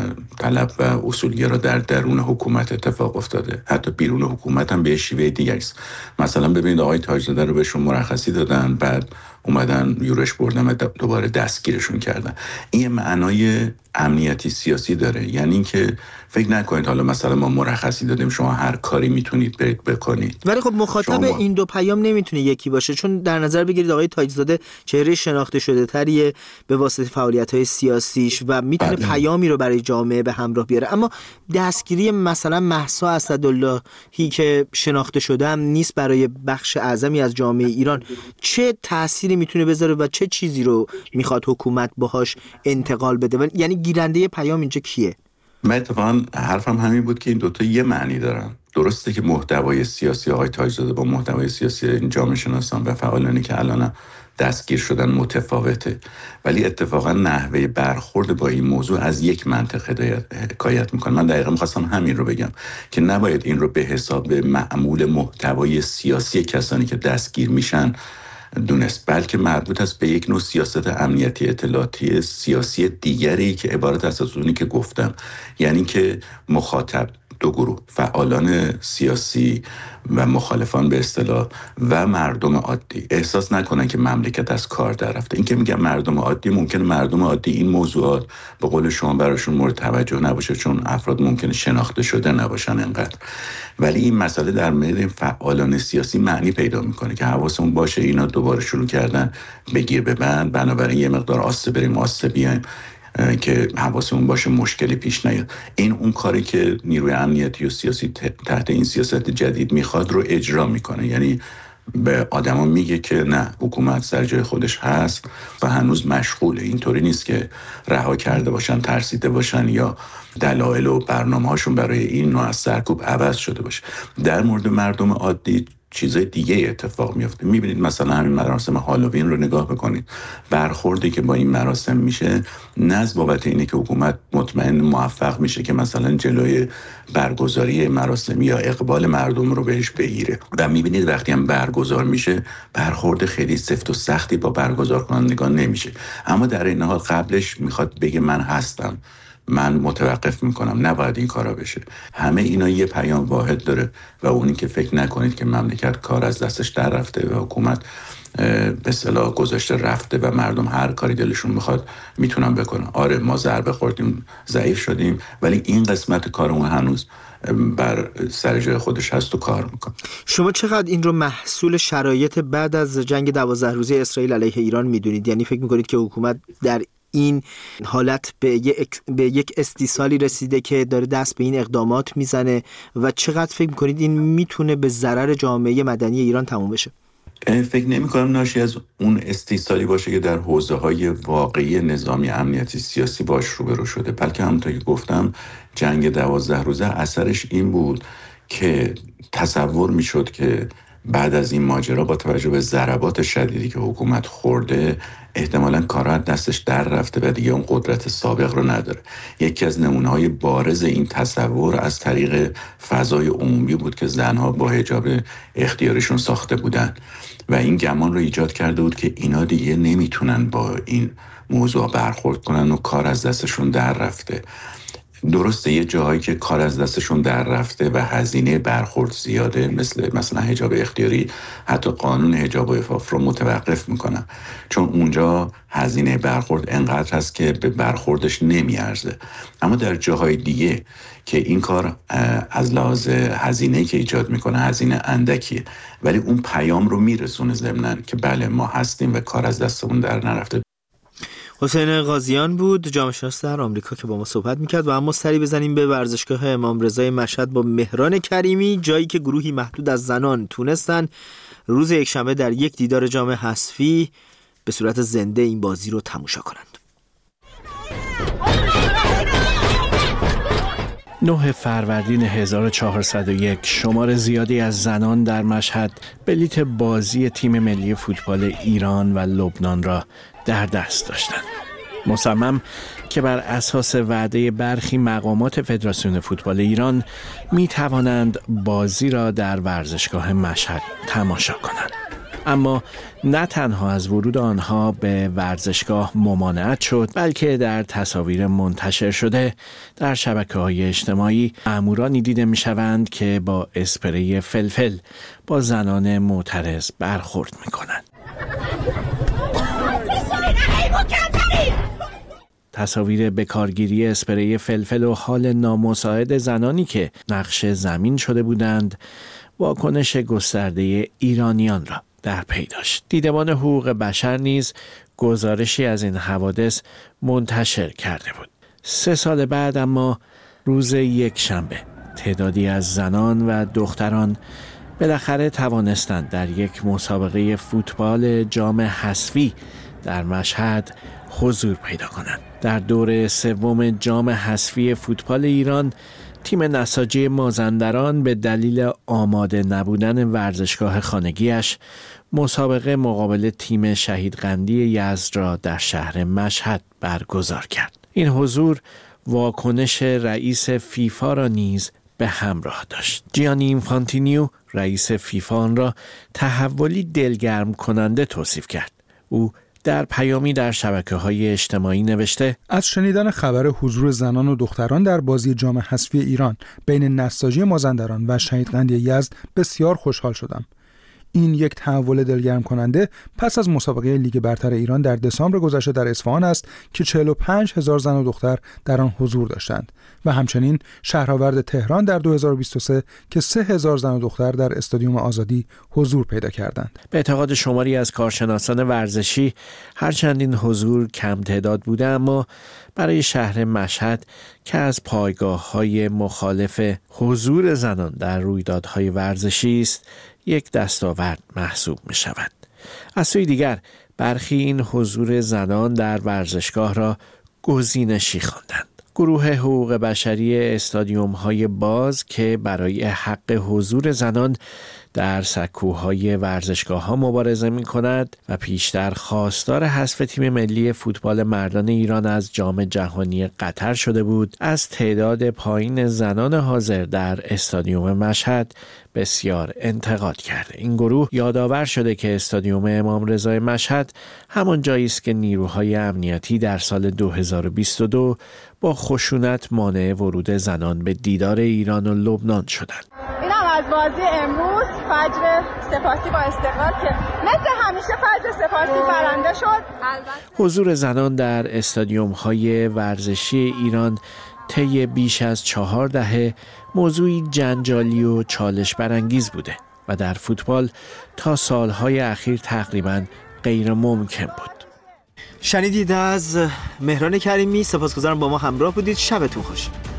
U: طلب و اصولگرا در درون حکومت اتفاق افتاده. حتی بیرون حکومت هم به شیوه دیگری است. مثلا ببینید آقای تاج‌زاده رو بهشون مرخصی دادن، بعد اومدن یورش بردن و دوباره دستگیرشون کردن. این معنای امنیتی سیاسی داره. یعنی اینکه فکر نکنید حالا مثلا ما مرخصی دادیم شما هر کاری میتونید برید بکنید.
B: ولی خب مخاطب شما... این دو پیام نمیتونه یکی باشه، چون در نظر بگیرید آقای تاج‌زاده چهره شناخته شده تریه به واسطه فعالیت‌های سیاسیش و میتونه بله. پیامی رو برای جامعه به همراه بیاره. اما دستگیری مثلا مهسا اسداللهی که شناخته شده هم نیست برای بخش اعظمی از جامعه ایران، چه تأثیری میتونه بذاره و چه چیزی رو میخواد حکومت باهاش انتقال بده؟ یعنی گیرنده پیام اینجا کیه؟
U: من اتفاقا حرفم همین بود که این دوتا یه معنی دارن. درسته که محتوای سیاسی آقای تاج‌زاده با محتوای سیاسی این جامعه شناسان و فعالانی که الان دستگیر شدن متفاوته، ولی اتفاقا نحوه برخورد با این موضوع از یک منطق حکایت میکنه. من دقیقا میخواستم همین رو بگم که نباید این رو به حساب معمول محتوای سیاسی کسانی که دستگیر میشن دونست، بلکه مربوط است به یک نوع سیاست امنیتی اطلاعاتی سیاسی دیگری که عبارت از اونی که گفتم، یعنی که مخاطب دو گروه، فعالان سیاسی و مخالفان به اصطلاح و مردم عادی احساس نکنن که مملکت از کار در رفته. این که میگم مردم عادی، ممکنه مردم عادی این موضوعات به قول شما براشون مورد توجه نباشه چون افراد ممکنه شناخته شده نباشن انقدر، ولی این مسئله در مورد این فعالان سیاسی معنی پیدا میکنه که حواسمون باشه اینا دوباره شروع کردن بگیر ببند، بنابراین یه مقدار آسته بریم آسته بیایم که حواسمون باشه مشکلی پیش نیاد. این اون کاری که نیروی امنیتی و سیاسی تحت این سیاست جدید میخواد رو اجرا میکنه. یعنی به آدما میگه که نه، حکومت سر جای خودش هست و هنوز مشغوله. اینطوری نیست که رها کرده باشن، ترسیده باشن یا دلایل و برنامه‌هاشون برای این نوع از سرکوب عوض شده باشه. در مورد مردم عادی چیزای دیگه اتفاق میفته. میبینید مثلا همین مراسم هالووین رو نگاه بکنید، برخوردی که با این مراسم میشه نه از بابت اینه که حکومت مطمئن موفق میشه که مثلا جلوی برگزاری مراسم یا اقبال مردم رو بهش بگیره، و میبینید وقتی هم برگزار میشه برخورد خیلی سفت و سختی با برگزار کنندگان نمیشه، اما در این حال قبلش میخواد بگه من هستم، من متوقف میکنم، نباید این کارا بشه. همه اینا یه پیام واحد داره و اونی که فکر نکنید که مملکت کار از دستش در رفته و حکومت به اصطلاح گذاشته رفته و مردم هر کاری دلشون میخواد میتونن بکنن. آره ما ضربه خوردیم، ضعیف شدیم، ولی این قسمت کارمون هنوز بر سر جای خودش هست و کار میکنه.
B: شما چقدر این رو محصول شرایط بعد از جنگ دوازده روزه اسرائیل علیه ایران میدونید؟ یعنی فکر میکنید که حکومت در این حالت به یک به یک استیصالی رسیده که داره دست به این اقدامات میزنه و چقدر فکر میکنید این میتونه به ضرر جامعه مدنی ایران تموم بشه؟
U: فکر نمی کنم ناشی از اون استیصالی باشه که در حوزه‌های واقعی نظامی امنیتی سیاسی باش روبرو شده، بلکه همونطور که گفتم جنگ دوازده روزه اثرش این بود که تصور میشد که بعد از این ماجرا با توجه به ضربات شدیدی که حکومت خورده احتمالاً کارا دستش در رفته و دیگه اون قدرت سابق رو نداره. یکی از نمونه‌های بارز این تصور از طریق فضای عمومی بود که زنها با حجاب اختیاریشون ساخته بودن و این گمان رو ایجاد کرده بود که اینا دیگه نمیتونن با این موضوع برخورد کنن و کار از دستشون در رفته. درسته یه جاهایی که کار از دستشون در رفته و هزینه برخورد زیاده، مثل مثلا حجاب اختیاری، حتی قانون حجاب و عفاف رو متوقف میکنن، چون اونجا هزینه برخورد انقدر هست که به برخوردش نمیارزه. اما در جاهای دیگه که این کار از لحاظ هزینه‌ای که ایجاد میکنه هزینه اندکیه، ولی اون پیام رو میرسونه ضمناً که بله ما هستیم و کار از دستمون در نرفته.
B: حسین قاضیان بود، جامعه شناس در آمریکا که با ما صحبت میکرد. و اما سری بزنیم به ورزشگاه امام رضای مشهد با مهران کریمی، جایی که گروهی محدود از زنان تونستن روز یکشنبه در یک دیدار جام حذفی به صورت زنده این بازی رو تماشا کنند.
D: نه فروردین هزار و چهارصد و یک شمار زیادی از زنان در مشهد بلیت بازی تیم ملی فوتبال ایران و لبنان را در دست داشتند. مصمم که بر اساس وعده برخی مقامات فدراسیون فوتبال ایران می توانند بازی را در ورزشگاه مشهد تماشا کنند. اما نه تنها از ورود آنها به ورزشگاه ممانعت شد، بلکه در تصاویر منتشر شده در شبکه‌های اجتماعی مأمورانی دیده می‌شوند که با اسپری فلفل با زنان معترض برخورد می‌کنند. تصاویر بکارگیری اسپری فلفل و حال نامساعد زنانی که نقش زمین شده بودند واکنش گسترده ایرانیان را در پی داشت. دیدبان حقوق بشر نیز گزارشی از این حوادث منتشر کرده بود. سه سال بعد اما روز یکشنبه تعدادی از زنان و دختران بالاخره توانستند در یک مسابقه فوتبال جام حذفی در مشهد حضور پیدا کنند. در دور سوم جام حذفی فوتبال ایران تیم نساجی مازندران به دلیل آماده نبودن ورزشگاه خانگیش مسابقه مقابل تیم شهیدقندی یزد را در شهر مشهد برگزار کرد. این حضور واکنش رئیس فیفا را نیز به همراه داشت. جیانی اینفانتینیو رئیس فیفا آن را تحولی دلگرم کننده توصیف کرد. او در پیامی در شبکه‌های اجتماعی نوشته:
O: از شنیدن خبر حضور زنان و دختران در بازی جام حذفی ایران بین نساجی مازندران و شهیدقندی یزد بسیار خوشحال شدم. این یک تحول دلگرم کننده پس از مسابقه لیگ برتر ایران در دسامبر گذشته در اصفهان است که چهل و پنج هزار زن و دختر در آن حضور داشتند و همچنین شهرآورد تهران در دو هزار و بیست و سه که سه هزار زن و دختر در استادیوم آزادی حضور پیدا کردند.
D: به اعتقاد شماری از کارشناسان ورزشی هرچند این حضور کم تعداد بوده، اما برای شهر مشهد که از پایگاه‌های مخالف حضور زنان در رویدادهای ورزشی است، یک دستاورد محسوب می‌شود. از سوی دیگر برخی این حضور زنان در ورزشگاه را گزینشی خواندند. گروه حقوق بشری استادیوم‌های باز که برای حق حضور زنان در سکوهای ورزشگاه‌ها مبارزه می‌کند و پیشتر خواستار حذف تیم ملی فوتبال مردان ایران از جام جهانی قطر شده بود، از تعداد پایین زنان حاضر در استادیوم مشهد بسیار انتقاد کرده. این گروه یادآور شده که استادیوم امام رضا مشهد همان جایی است که نیروهای امنیتی در سال دو هزار و بیست و دو با خشونت مانع ورود زنان به دیدار ایران و لبنان شدند.
G: اینم از بازی امروز فجر سپاسی با استقلال که مثل همیشه فجر سپاسی برنده شد.
D: حضور زنان در استادیوم‌های ورزشی ایران طی بیش از چهار دهه موضوعی جنجالی و چالش برانگیز بوده و در فوتبال تا سالهای اخیر تقریباً غیر ممکن بود.
B: شنیدید از مهران کریمی. سپاسگزارم با ما همراه بودید. شبتون خوش.